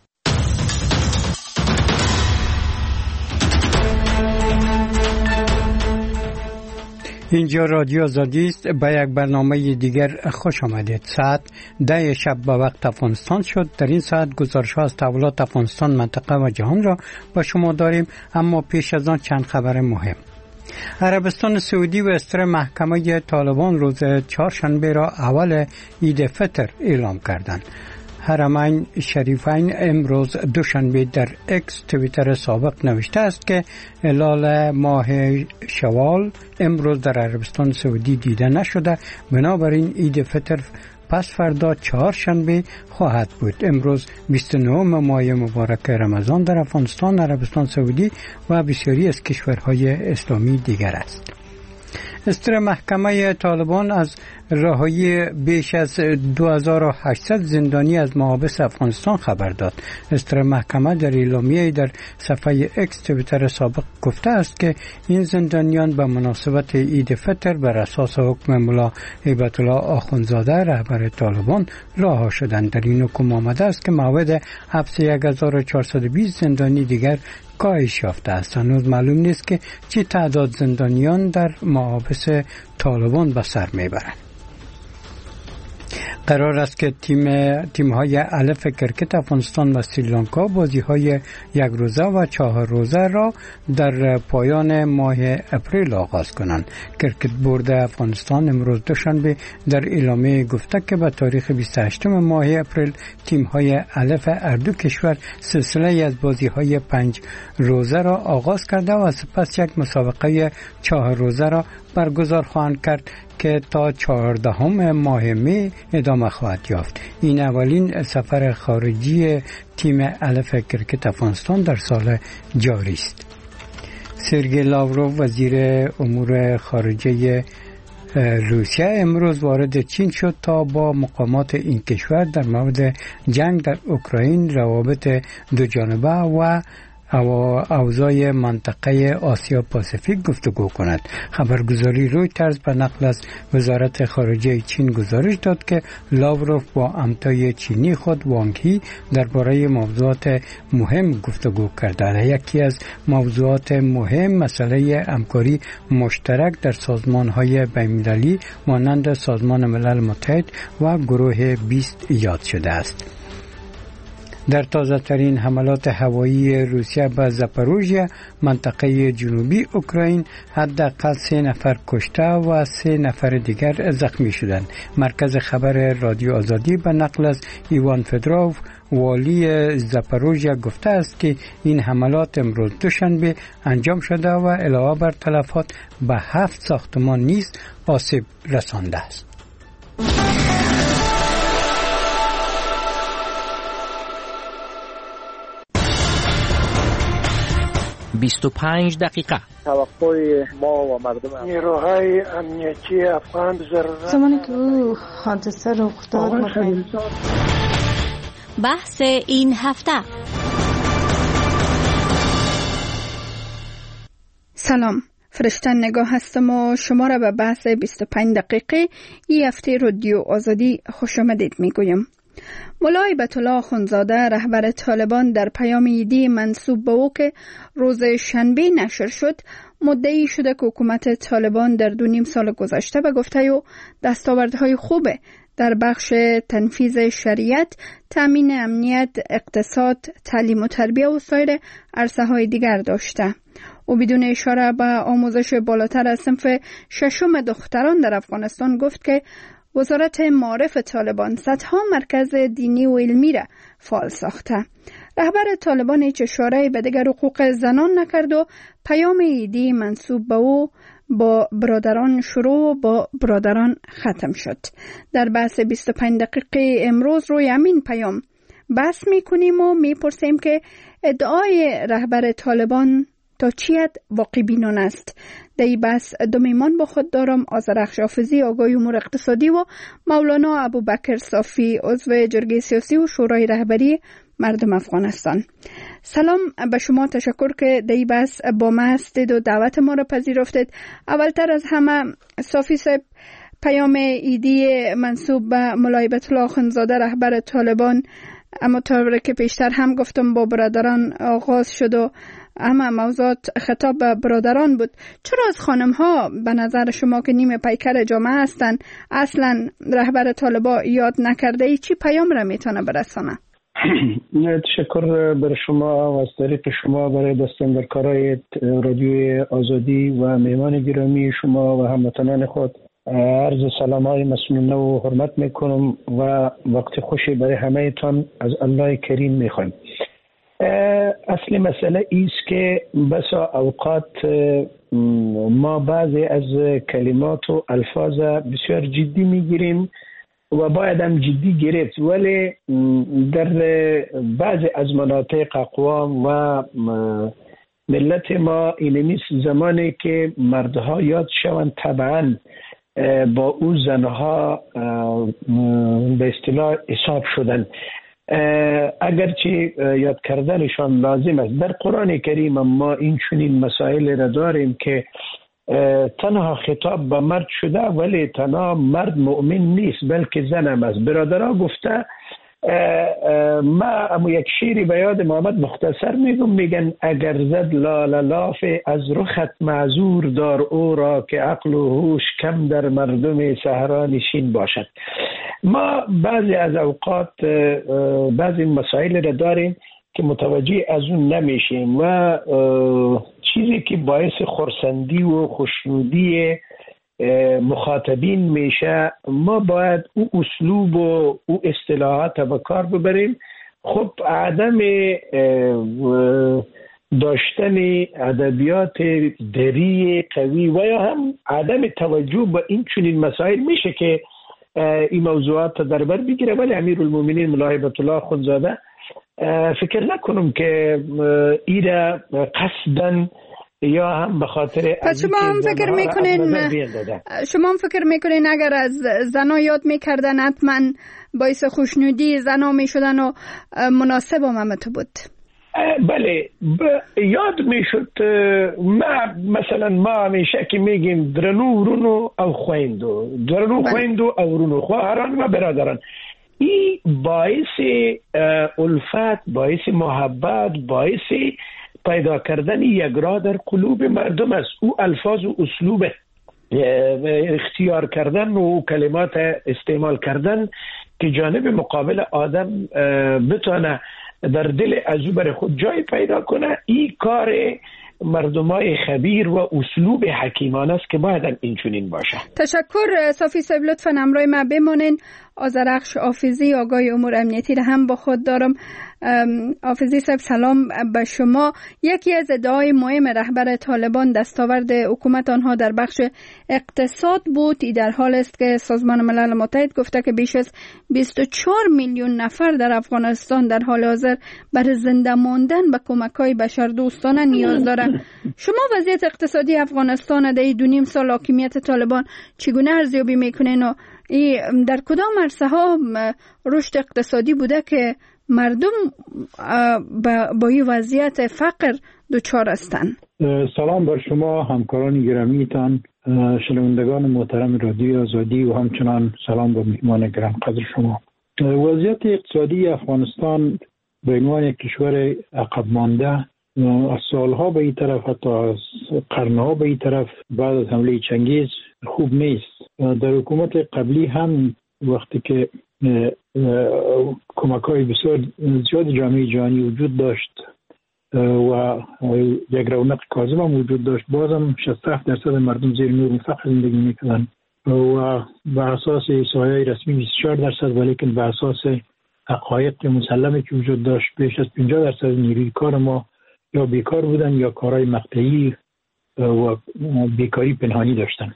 اینجا رادیو آزادی است. به یک برنامه دیگر خوش آمدید. ساعت 10 شب به وقت افغانستان شد. در این ساعت گزارش ها از تحولات افغانستان، منطقه و جهان را با شما داریم، اما پیش از آن چند خبر مهم. عربستان سعودی و استر محکمه طالبان روز چهارشنبه را اول عید فطر اعلام کردند. حرمین شریفین امروز دوشنبه در اکس توییتر سابق نوشته است که هلال ماه شوال امروز در عربستان سعودی دیده نشده، بنابراین عید فطر پس فردا چهارشنبه خواهد بود. امروز 29 ماه مبارک رمضان در افغانستان، عربستان سعودی و بسیاری از کشورهای اسلامی دیگر است. استر محکمه طالبان از رهایی بیش از 2800 زندانی از محابس افغانستان خبر داد. استر محکمه در اعلامیه در صفحه اکس توییتر سابق گفته است که این زندانیان به مناسبت عید فطر بر اساس حکم ملا هیبت الله آخوندزاده رهبر طالبان رها شدند. در این حکم آمده است که موعد حبس 1420 زندانی دیگر کاهش یافته است. هنوز معلوم نیست که چه تعداد زندانیان در محابس طالبان به سر میبرند. قرار است که تیم‌های الف کرکت افغانستان و سریلانکا بازی‌های یک روزه و 4 روزه را در پایان ماه اپریل آغاز کنند. کرکت بورد افغانستان امروز دوشنبه در اعلامیه گفته که به تاریخ 28 ماه اپریل تیم‌های الف هر دو کشور سلسله از بازی‌های 5 روزه را آغاز کرده و سپس یک مسابقه 4 روزه را برگزار خواهند کرد که تا 14 ماه می ادامه خواهد یافت. این اولین سفر خارجی تیم الف کرکت افغانستان در سال جاری است. سرگئی لاوروف وزیر امور خارجه روسیه امروز وارد چین شد تا با مقامات این کشور در مورد جنگ در اوکراین، روابط دو جانبه و اوضاع منطقه آسیا پاسیفیک گفتگو کند. خبرگزاری رویترز به نقل از وزارت خارجه چین گزارش داد که لاوروف با همتای چینی خود وانگ هی درباره موضوعات مهم گفتگو کرده. یکی از موضوعات مهم مسئله همکاری مشترک در سازمان‌های بین‌المللی مانند سازمان ملل متحد و گروه 20 ایجاد شده است. در تازه ترین حملات هوایی روسیه به زاپاروژیا منطقه جنوبی اوکراین حداقل 3 نفر کشته و 3 نفر دیگر زخمی شدند. مرکز خبر رادیو آزادی به نقل از ایوان فدروف والی زاپاروژیا گفته است که این حملات امروز دوشنبه انجام شده و علاوه بر تلفات به 7 ساختمان نیز آسیب رسانده است.
25 دقیقه
توقع ما و مردم
نیروهای امنیتی افغان ضرورت
زمانی که او حادثه رخ داد
بحث این هفته.
سلام، فرشته نگاه هستم و شما را به بحث 25 دقیقه این هفته رادیو آزادی خوش آمدید میگویم. ملا هیبت الله آخوندزاده رهبر طالبان در پیام عیدی منسوب به او که روز شنبه نشر شد مدعی شده که حکومت طالبان در 2.5 سال گذشته به گفته او دستاوردهای خوب در بخش تنفیذ شریعت، تامین امنیت، اقتصاد، تعلیم و تربیه و سایر عرصه‌های دیگر داشته. او بدون اشاره به آموزش بالاتر از صنف 6 دختران در افغانستان گفت که وزارت معارف طالبان صدها مرکز دینی و علمی را فعال ساخته. رهبر طالبان هیچ اشاره‌ای به دیگر حقوق زنان نکرد و پیام عیدی منسوب به او با برادران شروع و با برادران ختم شد. در بحث 25 دقیقه امروز روی همین پیام بحث میکنیم و میپرسیم که ادعای رهبر طالبان تا چی حد واقع بینان است. در این بحث دو میهمان با خود دارم: آذرخش حافظی، آگاه امور اقتصادی، و مولانا ابوبکر صافی، عضو جرگه سیاسی و شورای رهبری مردم افغانستان. سلام به شما، تشکر که در این بحث با ما هستید و دعوت ما را پذیرفتید. اولتر از همه صافی صاحب، پیام ایدی منسوب به مولای بیت الله اخندزاده رهبر طالبان، اما طوری که پیشتر هم گفتم با برادران آغاز شد و اما موضوعات خطاب به برادران بود. چرا از خانم ها به نظر شما که نیم پیکر جامعه هستند اصلا رهبر طالبان یاد نکرده ای چی پیام را میتونه برسانه؟
تشکر بر شما و از طریق شما برای دستم در کارهای رادیوی آزادی و مهمان گرامی شما و هموطنان خود عرض سلام های مسنونه و حرمت میکنم و وقت خوشی برای همه تان از الله کریم میخوایم. اصل مسئله ایست که بسا اوقات ما بعضی از کلمات و الفاظ بسیار جدی میگیریم و باید هم جدی گرفت، ولی در بعضی از مناطق اقوام و ملت ما اینه نیست زمانی که مردها یاد شوند طبعا با او زنها به اصطلاح حساب شدن، اگرچه یاد کردنشان لازم است. در قرآن کریم ما این چنین مسائل را داریم که تنها خطاب به مرد شده ولی تنها مرد مؤمن نیست بلکه زن هم است. برادرها گفته، ما امو یک شیری به یاد محمد مختصر میگن اگر زد لاف از رخت معذور دار او را که عقل و هوش کم در مردم صحرا نشین باشد. ما بعضی از اوقات بعضی مسائل را داریم که متوجه از اون نمیشیم و چیزی که باعث خرسندی و خوشنودی مخاطبین میشه ما باید او اسلوب و او اصطلاحات به کار ببریم. خب عدم داشتن ادبیات دری قوی و یا هم عدم توجه به این چنین مسائل میشه که این موضوعات در بر بگیره، ولی امیرالمومنین مولای بیت الله اخندزاده فکر نکنم که ایره قصدن یا هم به خاطر
پس شما هم فکر میکنین اگر از زنا یاد میکردن حتما باعث خوشنودی زنا میشدن و مناسب هم بود؟
بله یاد میشد. مثلا ما همیشه که میگیم درنو رونو او خویندو، درنو خویندو او رونو، خواهران و برادران. این باعث الفت، باعث محبت، باعث پیدا کردن یکرا در قلوب مردم است. او الفاظ و اسلوب اختیار کردن و کلمات استعمال کردن که جانب مقابل آدم بتونه در دل ازو بر خود جای پیدا کنه، این کار مردمای خبیر و اسلوب حکیمانه است که باید این چنین باشه.
تشکر صافی صاحب، لطفاً همراه ما بمانین. آذرخش حافظی، آگاه امور امنیتی را هم با خود دارم. حافظی صاحب سلام به شما. یکی از ادعای مهم رهبر طالبان دستاورد حکومت آنها در بخش اقتصاد بود. این در حال است که سازمان ملل متحد گفته که بیش از 24 میلیون نفر در افغانستان در حال حاضر برای زنده ماندن به کمک‌های بشردوستانه نیاز دارند. شما وضعیت اقتصادی افغانستان در این 2.5 سال حاکمیت طالبان چگونه ارزیابی میکنین و در کدام عرصه ها رشد اقتصادی بوده که مردم با این وضعیت فقر دچار هستند؟
سلام بر شما همکاران گرامیتان، شنوندگان محترم رادیو آزادی و همچنان سلام به مهمان گرانقدر شما. وضعیت اقتصادی افغانستان به عنوان یک کشور عقب مانده از سالها به این طرف، حتی از قرنها به این طرف بعد از حمله چنگیز خوب نیست. در حکومت قبلی هم وقتی که کمک‌های بسیار زیاد جامعه جهانی وجود داشت و یک رونق کاذب هم وجود داشت، بازم 67% مردم زیر نور فقر زندگی می‌کردند و به اساس احصایه‌های رسمی 24%، ولیکن به اساس حقایق مسلمه که وجود داشت بیش از 50% نیروی کار ما یا بیکار بودن یا کارهای مقطعی و بیکاری پنهانی داشتن.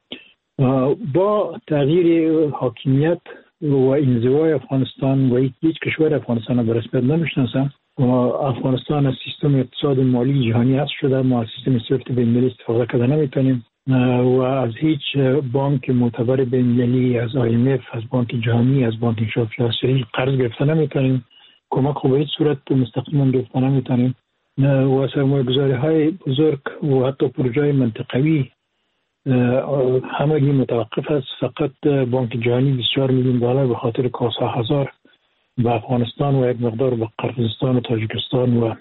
با تغییر حاکمیت و انزوای افغانستان و هیچ کشور افغانستان را به رسمیت نمیشناسن و افغانستان از سیستم اقتصاد مالی جهانی حذف شده. ما از سیستم سویفت بین‌المللی استفاده کرده نمیتونیم و از هیچ بانک معتبر بین‌المللی، از IMF، از بانک جهانی، از بانک انشافی آسیایی قرض گرفتن نمیتونیم. کمک به هیچ صورت مستقیما گرفتن نمیتونیم و سرمایه‌گذاری‌های بزرگ و حتی پروژه‌های منطقوی همگی متوقف است. فقط بانک جهانی 24 میلیون دلار به خاطر کاسا هزار به افغانستان و یک مقدار به قرقیزستان و تاجیکستان و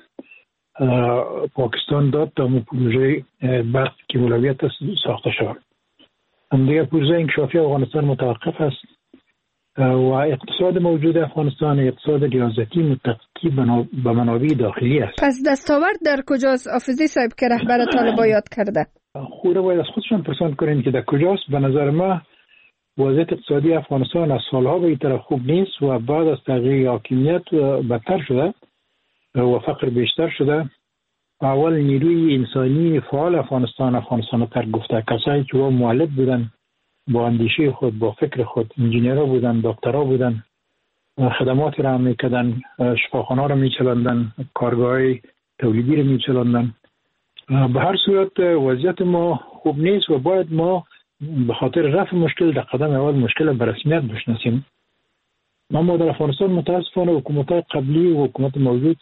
پاکستان داد تا پروژه برق که اولویت ساخته شود. دیگر پروژه انکشافی افغانستان متوقف است و اقتصاد موجود افغانستان اقتصاد ریاضتی متکی به منابع داخلی است.
پس دستاورد در کجاست آفزی صاحب که رهبر طالبان یاد کرده؟
خود باید از خودشان پرسان کنین که در کجاست. به نظر ما وضعیت اقتصادی افغانستان از سالها به این طرف خوب نیست و بعد از تغییر حاکمیت بدتر شده و فقر بیشتر شده. اول نیروی انسانی فعال افغانستان تر گفته، کسایی که مؤلف بودن با اندیشه خود، با فکر خود، انجینیرها بودن، دکترها بودن، خدماتی را میکردن، شفاخانه را میچلاندن، کارگاه‌های تولیدی را میچلاندن. به هر صورت وضعیت ما خوب نیست و باید ما به خاطر رفع مشکل در قدم اول مشکل به رسمیت بشناسیم. ما در افغانستان متاسفانه حکومت‌های قبلی و حکومت موجود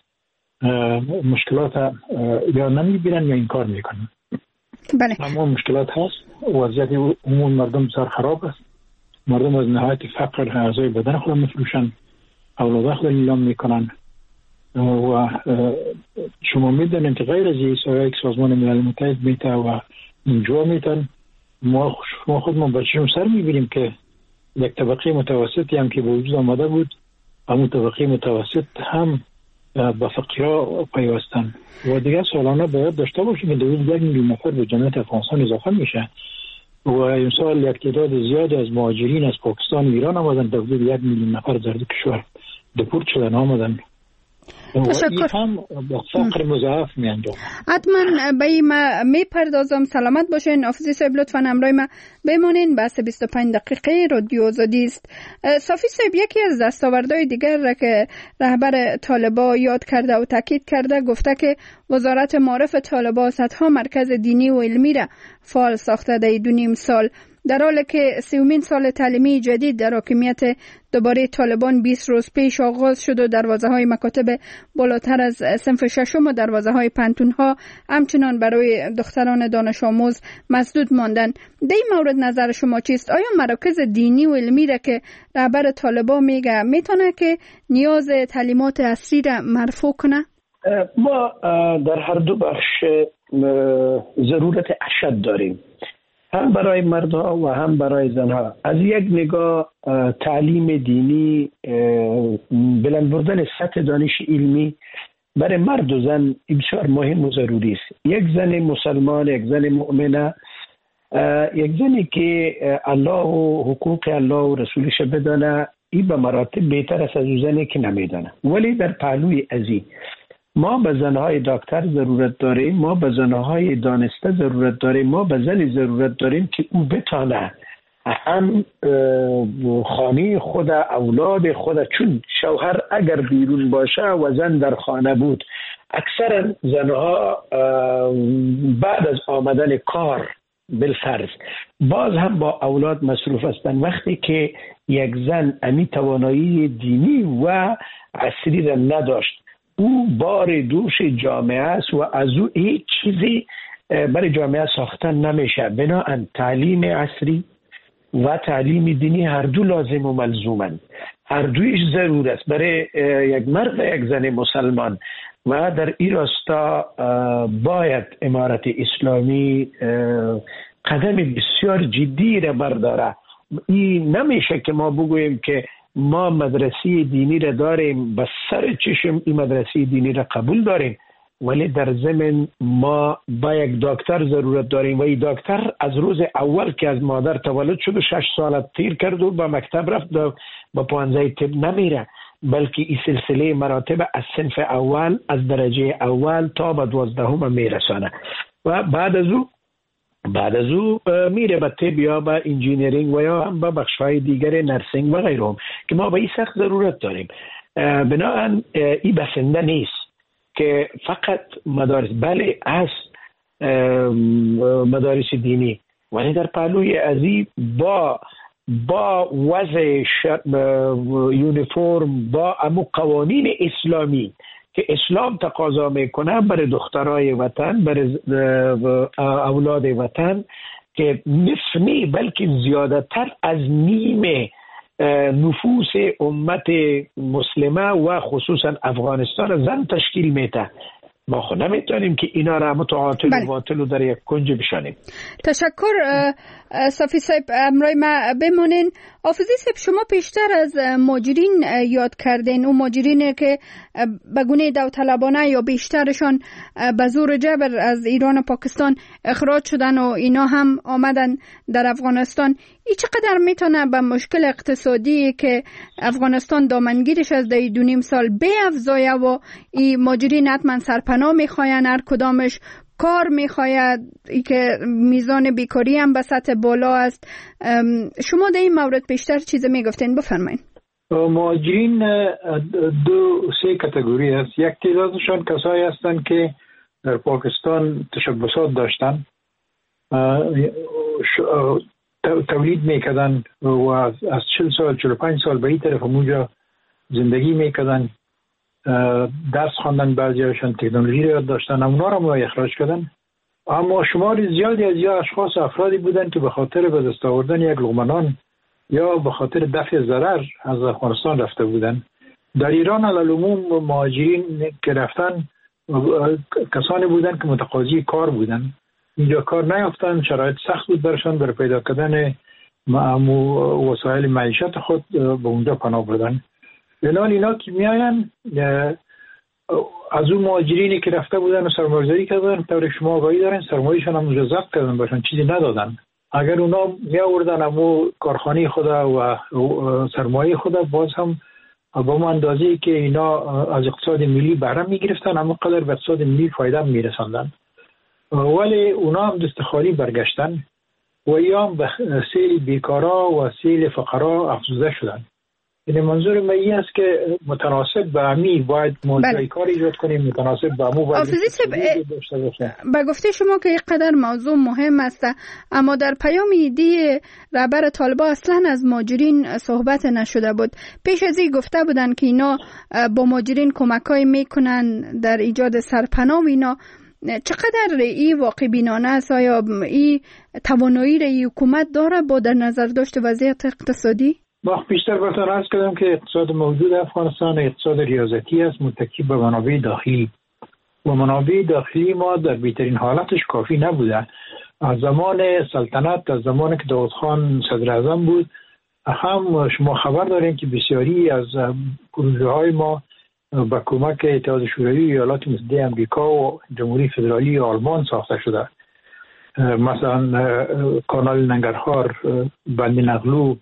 مشکلات یا نمیبینن یا انکار میکنن.
بله.
اما مشکلات هست. وضعیت عموم مردم بسیار خراب است. مردم از نهایت فقر اعضای بدن خود میفروشن، اولاد خود نیلام میکنن و شما میدونید که غیر از یک سازمان ملل متحد میته و اینجا میتن ما خود به چشم سر میبینیم که یک طبقه متوسطی هم که به وجود آمده بود، همون طبقه متوسط هم به فقیرها پیوستن و دیگه سالانه باید داشته باشیم که 2 میلیون نفر به جمعیت افغانستان اضافه میشه و این سال یک تعداد زیادی از مهاجرین از پاکستان و ایران آمدن، در حدود 1 میلیون نفر در کشور دپورت شدن آمدن.
تشکر.
هم با فقر مضاعف می انجام.
حتما به این می پردازم. سلامت باشین. آفزی صاحب لطفا همراه ما بمانین. بحث 25 دقیقه رادیو آزادی است. صافی صاحب یکی از دستاوردهای دیگر را که رهبر طالبان یاد کرده و تاکید کرده گفته که وزارت معارف طالبان صدها مرکز دینی و علمی را فعال ساخته در 2.5 سال، در حالی که 30مین سال تعلیمی جدید در حاکمیت دوباره طالبان 20 روز پیش آغاز شد و دروازه‌های مکاتب بالاتر از صنف ششم و دروازه‌های پانتون‌ها همچنان برای دختران دانش آموز مسدود ماندن. در این مورد نظر شما چیست؟ آیا مراکز دینی و علمی را که رهبر طالبان میگه میتونه که نیاز تعلیمات عصری را مرفوع کنه؟
ما در هر دو بخش ضرورت اشد داریم، هم برای مردها و هم برای زنها. از یک نگاه تعلیم دینی، بلند بردن سطح دانش علمی برای مرد و زن بسیار مهم و ضروری است. یک زن مسلمان، یک زن مؤمنه، یک زنی که الله و حقوق الله و رسولش بدانه، این به مراتب بهتر است از زنی که نمیدانه. ولی در پهلوی ازی ما به زنهای دکتر ضرورت داریم، ما به زنهای دانسته ضرورت داریم، ما به زنی ضرورت داریم که او بتانه هم خانه خود، اولاد خود، چون شوهر اگر بیرون باشه و زن در خانه بود، اکثر زنها بعد از آمدن کار بالفرض باز هم با اولاد مصروف هستند. وقتی که یک زن امی توانایی دینی و عصری را نداشت، او بار دوش جامعه است و از او هیچ چیزی برای جامعه ساختن نمیشه. بنابراین تعلیم عصری و تعلیم دینی هر دو لازم و ملزومند، هر دویش ضرور است برای یک مرد و یک زن مسلمان. و در این راستا باید امارت اسلامی قدم بسیار جدی را برداره. این نمیشه که ما بگوییم که ما مدرسه دینی را داریم، به سر چشم این مدرسه دینی را قبول داریم، ولی در ضمن ما با یک دکتر ضرورت داریم و این دکتر از روز اول که از مادر تولد شد و 6 سال تیر کرد و به مکتب رفت با پانزه طب نمیره، بلکه این سلسله مراتب از صنف اول، از درجه اول تا به 12 میرسانه. و بعد از او میره به طب یا به انجینیرینگ و یا هم به بخش‌های دیگر نرسینگ و غیره که ما به این سخت ضرورت داریم. بنابراین این بسنده نیست که فقط مدارس، بله از مدارس دینی، ولی در پهلوی ازی با وضع یونیفرم، با امو قوانین اسلامی که اسلام تقاضا میکنه برای دخترای وطن، برای اولاد وطن که نصف نی بلکه زیاده تر از نیم نفوس امت مسلمه و خصوصا افغانستان زن تشکیل میده. ما خود نمیتونیم که اینا را متعاطل و باطل و در یک کنج بشانیم.
تشکر صافی صاحب، امرای ما بمونین. حافظی صاحب، شما پیشتر از مهاجرین یاد کردین، اون مهاجرینی که به گونه داوطلبانه یا بیشترشان به زور جبر از ایران و پاکستان اخراج شدن و اینا هم آمدن در افغانستان. این چقدر میتونه به مشکل اقتصادی که افغانستان دامنگیرش از 2.5 سال بیفزایه و این مهاجرین حتما سرپناه میخواین، هر کدامش کار میخواید، ای که میزان بیکاری هم به سطح بالا است. شما در این مورد بیشتر چیز میگفتین، بفرمایید.
مهاجرین 2-3 کاتگوری است. یک تعدادشان کسایی هستند که در پاکستان تشبسات داشتن، تولید میکردن و از 40 سال 45 سال به این طرف اونجا زندگی میکردن، درس خواندن، بعضیاشون تکنولوژی رو داشتن، اونا رو ما اخراج کردن. اما شمار زیادی از یا اشخاص افرادی بودن که به خاطر به دست آوردن یک لقمه نان یا به خاطر دفع ضرر از افغانستان رفته بودن. در ایران علالعموم مهاجرین که رفتن کسانی بودن که متقاضی کار بودن، اینجا کار نیافتن، شرایط سخت بود برشان برای پیدا کردن وسایل معیشت خود، به اونجا پناه بردن. بنابراین اینا که میاین از اون مهاجرینی که رفته بودن و سرمایه‌گذاری کردن، طور شما آگاهی دارن، سرمایه‌شان هم اونجا ضبط کردن، باشن چیزی ندادن. اگر اونا میآوردن امو کارخانه خود و سرمایه خود، باز هم با اون اندازه‌ای که اینا از اقتصاد ملی بهره میگرفتن، اما قدر به اقتصاد ملی فایده میرساندن. ولی اونا هم دست خالی برگشتن و یا به سیل بیکارا و سیل فقرا افزوده شدن. این منظور من این است که متناسب به امی باید موضوعی کار ایجاد کنیم، متناسب به امو باید داشته باشه.
به گفته شما که یک قدر موضوع مهم است، اما در پیام ایدی رهبر طالبان اصلا از مهاجرین صحبت نشده بود. پیش از این گفته بودن که اینا با مهاجرین کمکای میکنن در ایجاد سرپناه. اینا چقدر این واقع بینانه است؟ آیا این توانایی را حکومت داره با در نظر داشت وضعیت اقتصادی؟
ما بیشتر براتون عرض کردم که اقتصاد موجود افغانستان اقتصاد ریاضتی است، متکی به منابع داخلی و منابع داخلی ما در بهترین حالتش کافی نبوده. از زمان سلطنت، از زمانی که داود خان صدر اعظم بود، هم شما خبر دارین که بسیاری از پروژه های ما با کمک اتحاد شوروی، ایالات متحده آمریکا و جمهوری فدرالی آلمان ساخته شده. مثلا کانال ننگرهار، بند نقلو،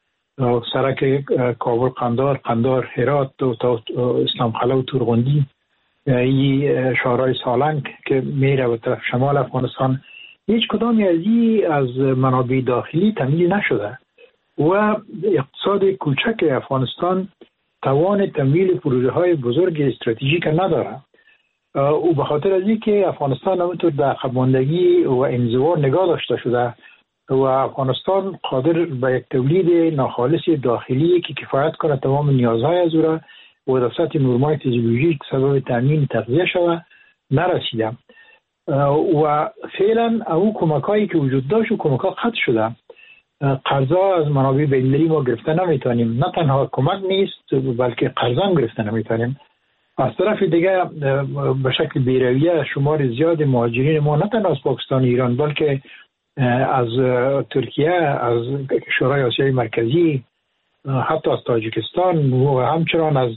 سرک کابل قندار هرات و اسلام قلعه و تورغندی، این شهرهای سالنگ که میره به طرف شمال افغانستان، هیچ کدامی از این از منابع داخلی تمویل نشده و اقتصاد کوچک افغانستان توان تمویل پروژه های بزرگ استراتژیک نداره. او به خاطر از اینکه افغانستان همونطور در عقب ماندگی و انزوا نگاه داشته شده و افغانستان قادر به یک تولید ناخالص داخلی که کفایت کنه تمام نیازهای از او را و در سطح نورمای فیزیولوژیک سبب تامین تغذیه شود نرسیده و فعلا او کمکایی که وجود داشت و کمک‌ها قطع شده. قرضا از منابع بین‌المللی ما گرفته نمیتونیم، نه تنها کمک نیست بلکه قرضا هم گرفته نمیتونیم. از طرف دیگه به شکل بی‌رویه شمار زیاد مهاجرین ما نه تنها از پاکستان ایران بلکه از ترکیه، از کشورهای آسیای مرکزی، حتی از تاجیکستان و همچنان از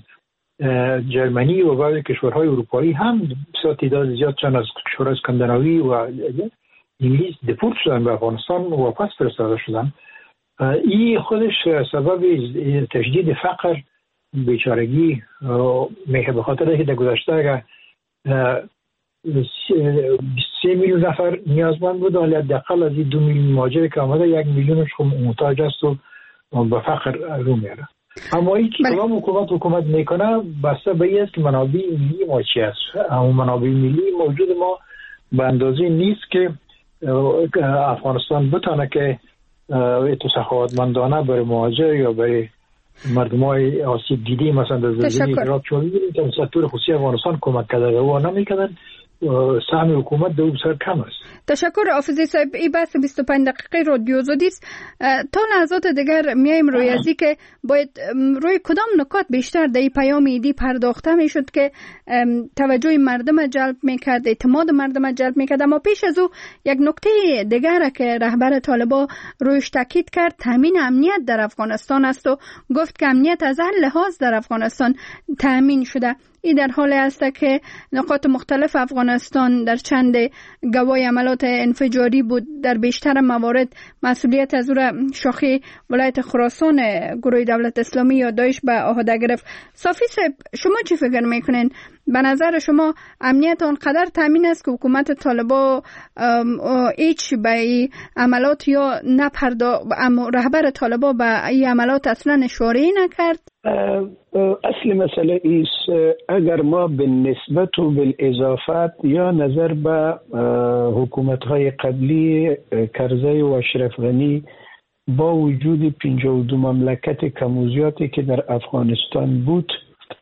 جرمنی و بعضی کشورهای اروپایی هم بسیار تعداد زیاد چند از کشورهای اسکاندیناوی و انگلیس دپورت شدن به افغانستان و واپس فرستاده شدن. این خودش سبب تشدید فقر، بیچارگی میشه، به خاطر اینکه در گذشته اگر 3 میلیون نفر نیازمند بود، ولی حداقل از این 2 میلیون مهاجر که آمده 1 میلیونش محتاج است و به فقر رو میاره. اما این که کدام حکومت میکنه بسته به این است که منابع ملی ما چی است. اما منابع ملی موجود ما به اندازه نیست که افغانستان بتونه که تو سخاوتمندانه برای مهاجر یا برای مردمای آسیب دیده مثلا در زلزله عراق چون می‌بینید که سکتور خصوصی افغانستان کمک کرده و نمی‌کردن، سهم حکومت در بسیار کم است.
تشکر حافظی صاحب. این بحث 25 دقیقه رادیو آزادی است. تا لحظات دیگر میایم روی ازی که باید روی کدام نکات بیشتر در این پیام ایدی پرداخته میشد که توجه مردم جلب میکرد، اعتماد مردم جلب میکرد. اما پیش از او یک نکته دیگر که رهبر طالبان رویش تاکید کرد تامین امنیت در افغانستان است و گفت که امنیت از هر لحاظ در افغانستان تامین شده. این در حال است که نقاط مختلف افغانستان در چند گواهی عملات انفجاری بود. در بیشتر موارد مسئولیت از او را شاخه ولایت خراسان گروه دولت اسلامی یا داعش به عهده گرفت. صافی صاحب، شما چی فکر میکنین؟ به نظر شما امنیت آنقدر تامین است که حکومت طالبان هیچ به عملات یا رهبر طالبان به این عملات اصلا اشاره نکرد؟
اصل مسئله ایست اگر ما به نسبت و بالاضافت یا نظر به حکومت‌های قبلی کرزی و اشرف غنی با وجود 52 مملکت کموزیاتی که در افغانستان بود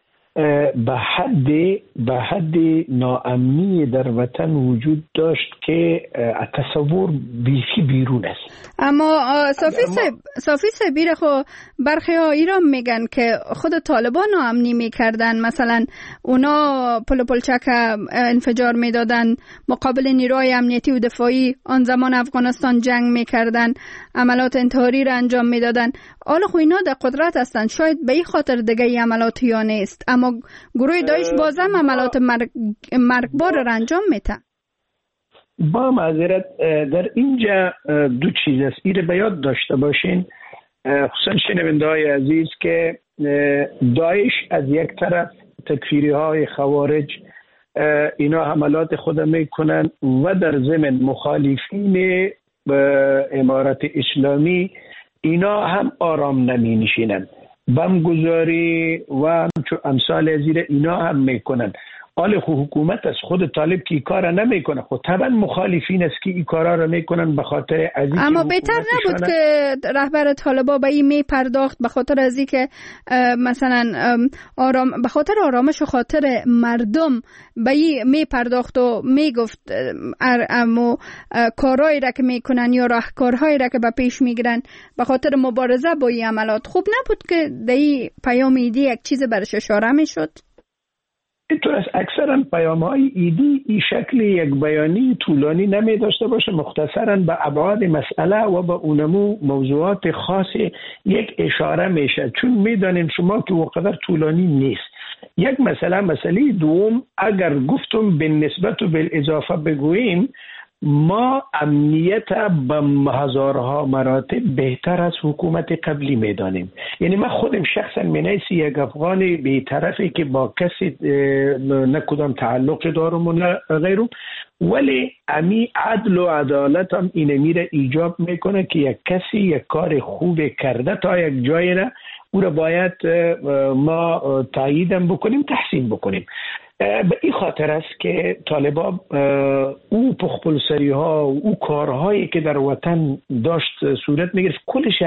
به حد ناامنی در وطن وجود داشت که تصور بیشی بیرون است.
اما صافی صاحب خو برخی ها ایران میگن که خود طالبان ناامنی میکردن، مثلا اونا پلچک انفجار میدادن مقابل نیروهای امنیتی و دفاعی آن زمان افغانستان جنگ میکردن، عملات انتحاری را انجام میدادن. حالا خو اینا در قدرت هستن، شاید به این خاطر دیگه ای عملات یا نیست، اما گروه داعش بازم عملات مرگبار را انجام میده.
با معذرت در اینجا دو چیز است این به یاد داشته باشین، خصوصا شنونده‌های عزیز، که داعش از یک طرف تکفیری های خوارج اینا حملات خود میکنن و در ضمن مخالفین امارت اسلامی اینا هم آرام نمی نشینن، بمگذاری و امثال زیر اینا هم میکنن. حال حکومت از خود طالب که این کار نمیکنه، خود طبعا مخالفین است که این کارا را میکنن به خاطر از این.
اما بهتر نبود که رهبر طالبان به این می پرداخت به خاطر از این که مثلا به خاطر آرامش و خاطر مردم به این می پرداخت و می گفت اما کارهایی را که میکنن یا راهکارهایی را که به پیش میگیرن به خاطر مبارزه با این عملات، خوب نبود که در این پیام ایدی یک چیز برش اشاره میشد؟
اینطور است اکثرا پیام‌های ایدی این شکل یک بیانی طولانی نمی داشته باشه، مختصرا به ابعاد مسئله و به اونمو موضوعات خاص یک اشاره میشه، چون میدانیم شما که وقدر طولانی نیست. یک مسئله دوم اگر گفتم به نسبت و بالاضافه بگوییم، ما امنیت به هزارها مراتب بهتر از حکومت قبلی میدانیم. یعنی من خودم شخصا منیسی یک افغان بی‌طرفی که با کسی نه کدام تعلق دارم و نه غیرم، ولی امی عدل و عدالت هم این میره ایجاب میکنه که یک کسی یک کار خوب کرده تا یک جایی را او را باید ما تاییدم بکنیم، تحسین بکنیم. به این خاطر است که طالبان او پخپلسری ها و او کارهایی که در وطن داشت صورت میگرفت کلش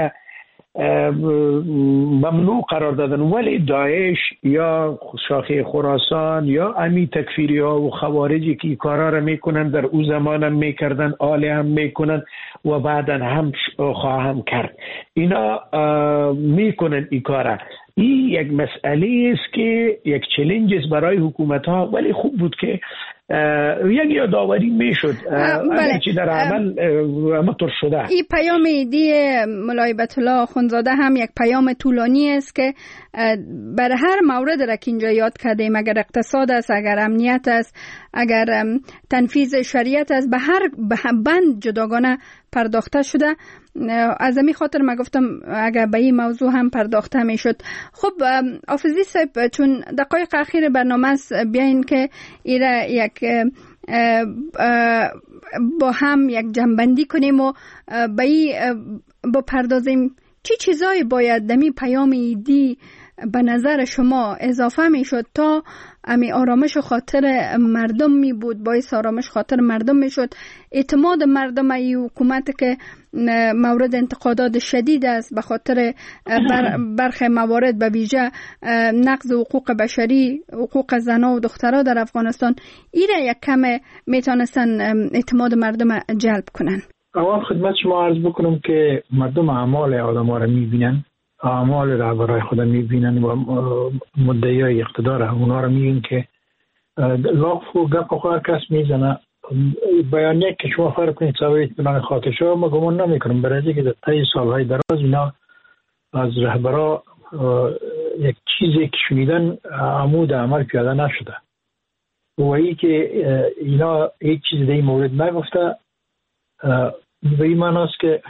ممنوع قرار دادن، ولی داعش یا شاخه خراسان یا امی تکفیری ها و خوارجی که این کارها را میکنن در او زمان هم میکردن، آله هم میکنن و بعدا هم خواهم کرد. اینا میکنن این کارا. این یک مسئله است که یک چالش است برای حکومت ها، ولی خوب بود که یک یادآوری میشد چی در عمل مطور شده.
این پیام ایدی مولای بیت‌الله اخوندزاده هم یک پیام طولانی است که برای هر مورد را که اینجا یاد کردیم، اگر اقتصاد است، اگر امنیت است، اگر تنفیذ شریعت است، به هر بند جداگانه پرداخته شده. از همین خاطر ما گفتم اگر به این موضوع هم پرداخته می شد. خب حافظی صاحب، چون دقایق اخیر برنامه است، بیاین که ایره یک با هم یک جنبندی کنیم و به این بپردازیم چی چیزایی باید دمی پیام ایدی به نظر شما اضافه می شد تا امی آرامش خاطر مردم می بود، باعث آرامش خاطر مردم می شد، اعتماد مردم ای حکومت که مورد انتقادات شدید است به خاطر برخی موارد به ویژه نقض حقوق بشری، حقوق زنان و دخترها در افغانستان، ایره یک کم میتونستن اعتماد مردم جلب کنن؟
اول خدمت شما عرض بکنم که مردم اعمال آدم ها را میبینن، اعمال رهبرای خود میبینن و مدعیای اقتدار اونا را میبینن که لاف و گپ و هر کس میزنه. بیانیه که شما فرق کنید سوای اطمینان خاطر شما، ما گمان نمیکنم برای که در طی سالهای دراز اینا از رهبرا یک چیزی که شنیدن عمود عمل پیاده نشده و ای که اینا یک چیز در این مورد نگفته به این معنی است که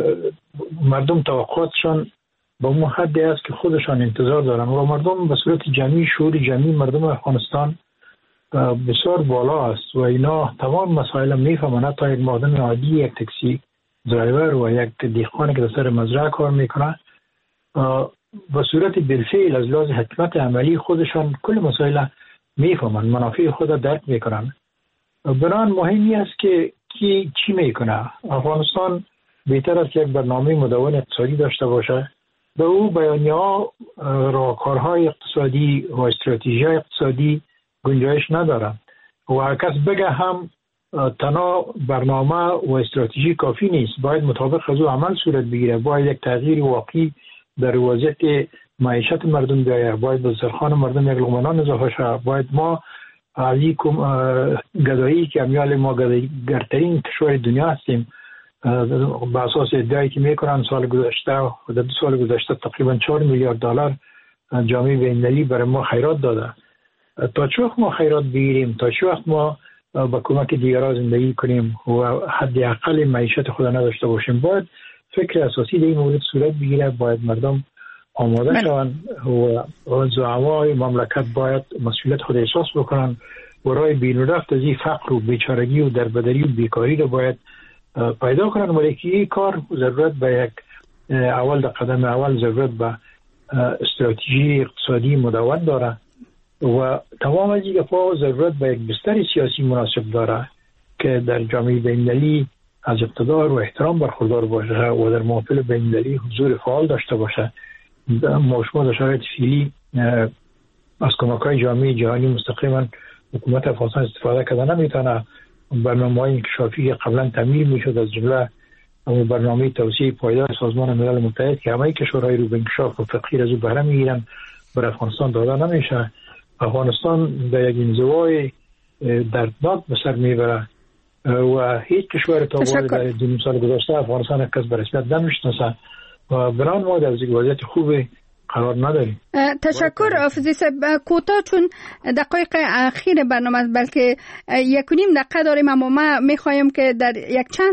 مردم توقعاتشان با اون حدی است که خودشان انتظار دارن و مردم به صورت جمعی، شعور جمعی مردم افغانستان بسیار بالا است و اینا تمام مسائل میفهمن. حتی یک مردم عادی، یک تاکسی درایور و یک دیخوانی که در سر مزرعه کار میکنه به صورت بالفعل از لحاظ حکمت عملی خودشان کل مسائل میفهمن، منافع خود درک میکنن. بران مهمی است که کی چی میکنه. افغانستان بهتر است یک برنامه مدون اقتصادی داشته باشه، به او بیانیه‌ها راهکارهای اقتصادی و استراتژی اقتصادی گنجایش نداره و کس بگه هم تنها برنامه و استراتژی کافی نیست، باید مطابق از او عمل صورت بگیره، باید یک تغییر واقعی در وضعیت معیشت مردم بیاید، باید به سرخان مردم یک لقمه نان اضافه شود، باید ما علی گدایی که امیال ما گدایی‌گرترین کشور دنیا هستیم به اساس ادعایی که میکنن سال گذشته و در 2 سال گذشته تقریبا 4 میلیارد دلار جامعه بین‌المللی برای ما خیرات داده. تا چه وقت ما خیرات بگیریم، تا چه وقت ما با کمک دیگران زندگی کنیم و حداقل معیشت خود نداشته باشیم؟ باید فکر اساسی در این مورد صورت بگیره، باید مردم آماده شوند و زعمای مملکت باید مسئولیت خود احساس بکنن و راه بیرون رفت از این فقر و بیچارگی و دربدری و بیکاری رو باید پیدا کنن. ولی که این کار ضرورت به یک اول در قدم اول ضرورت به استراتژی اقتصادی مدون داره و تمام از این گپا ضرورت به یک بستر سیاسی مناسب داره که در جامعه بین‌المللی از اقتدار و احترام برخوردار باشه و در محافل بین‌المللی حضور فعال داشته باشه. ما شما در شرایط فعلی از کمک‌های جامعه جهانی مستقیما حکومت افغانستان استفاده کردن نمیتونه. برنامه‌های انکشافی که قبلا تعمیل میشد از جمله برنامه توسعه پایدار سازمان ملل متحد که همه کشورهای رو به انکشاف و فقیر از او بهره میگیرن بر افغانستان داده نمیشه. افغانستان در یک انزوای دردناک به سر میبره و هیچ کشور تا به در 2 سال گذشته افغانستان کس به رسمیت نمیشناسه و بران ما در وضعیت خوبی قرار نداریم.
تشکر حافظی صاحب. کوتاه چون دقایق اخیر برنامه است بلکه 1.5 دقیقه داریم، اما ما میخوایم که در یک چند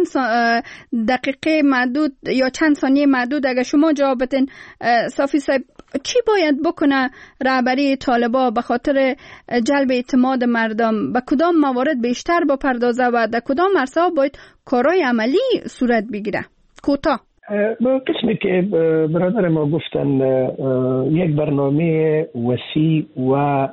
دقیقه معدود یا چند ثانیه معدود اگر شما جواب بدین صافی صاحب، چی باید بکنه رهبری طالبان به خاطر جلب اعتماد مردم؟ به کدام موارد بیشتر بپردازه و در کدام عرصه‌ها باید کارهای عملی صورت بگیره؟ کوتاه.
با قسمی که برادر ما گفتن یک برنامه وسیع و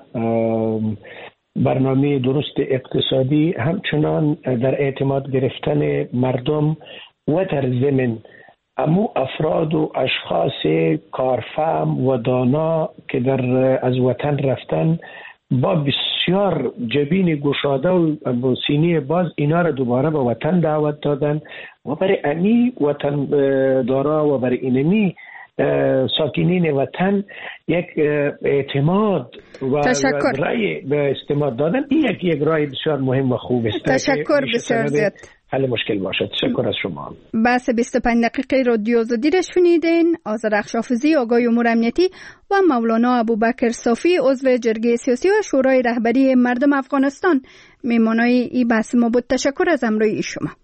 برنامه درست اقتصادی، همچنان در اعتماد گرفتن مردم و در ضمن امو افراد و اشخاص کارفهم و دانا که از وطن رفتن با بسیار جبین گشاده و سینه باز اینا را دوباره به وطن دعوت دادن و برای امی وطن دارا و برای اینمی ساکنین وطن یک اعتماد و رای به استماد دادن. این یک رای بسیار مهم و خوب است.
تشکر بسیار زیاد.
حل مشکل باشد. تشکر از شما.
بس 25 دقیقه رادیو آزادی را شنیدین. آذرخش حافظی آگاه امور امنیتی و مولانا ابوبکر صافی عضو جرگه سیاسی و شورای رهبری مردم افغانستان میمانای این بحث ما بود. تشکر از همراهی شما.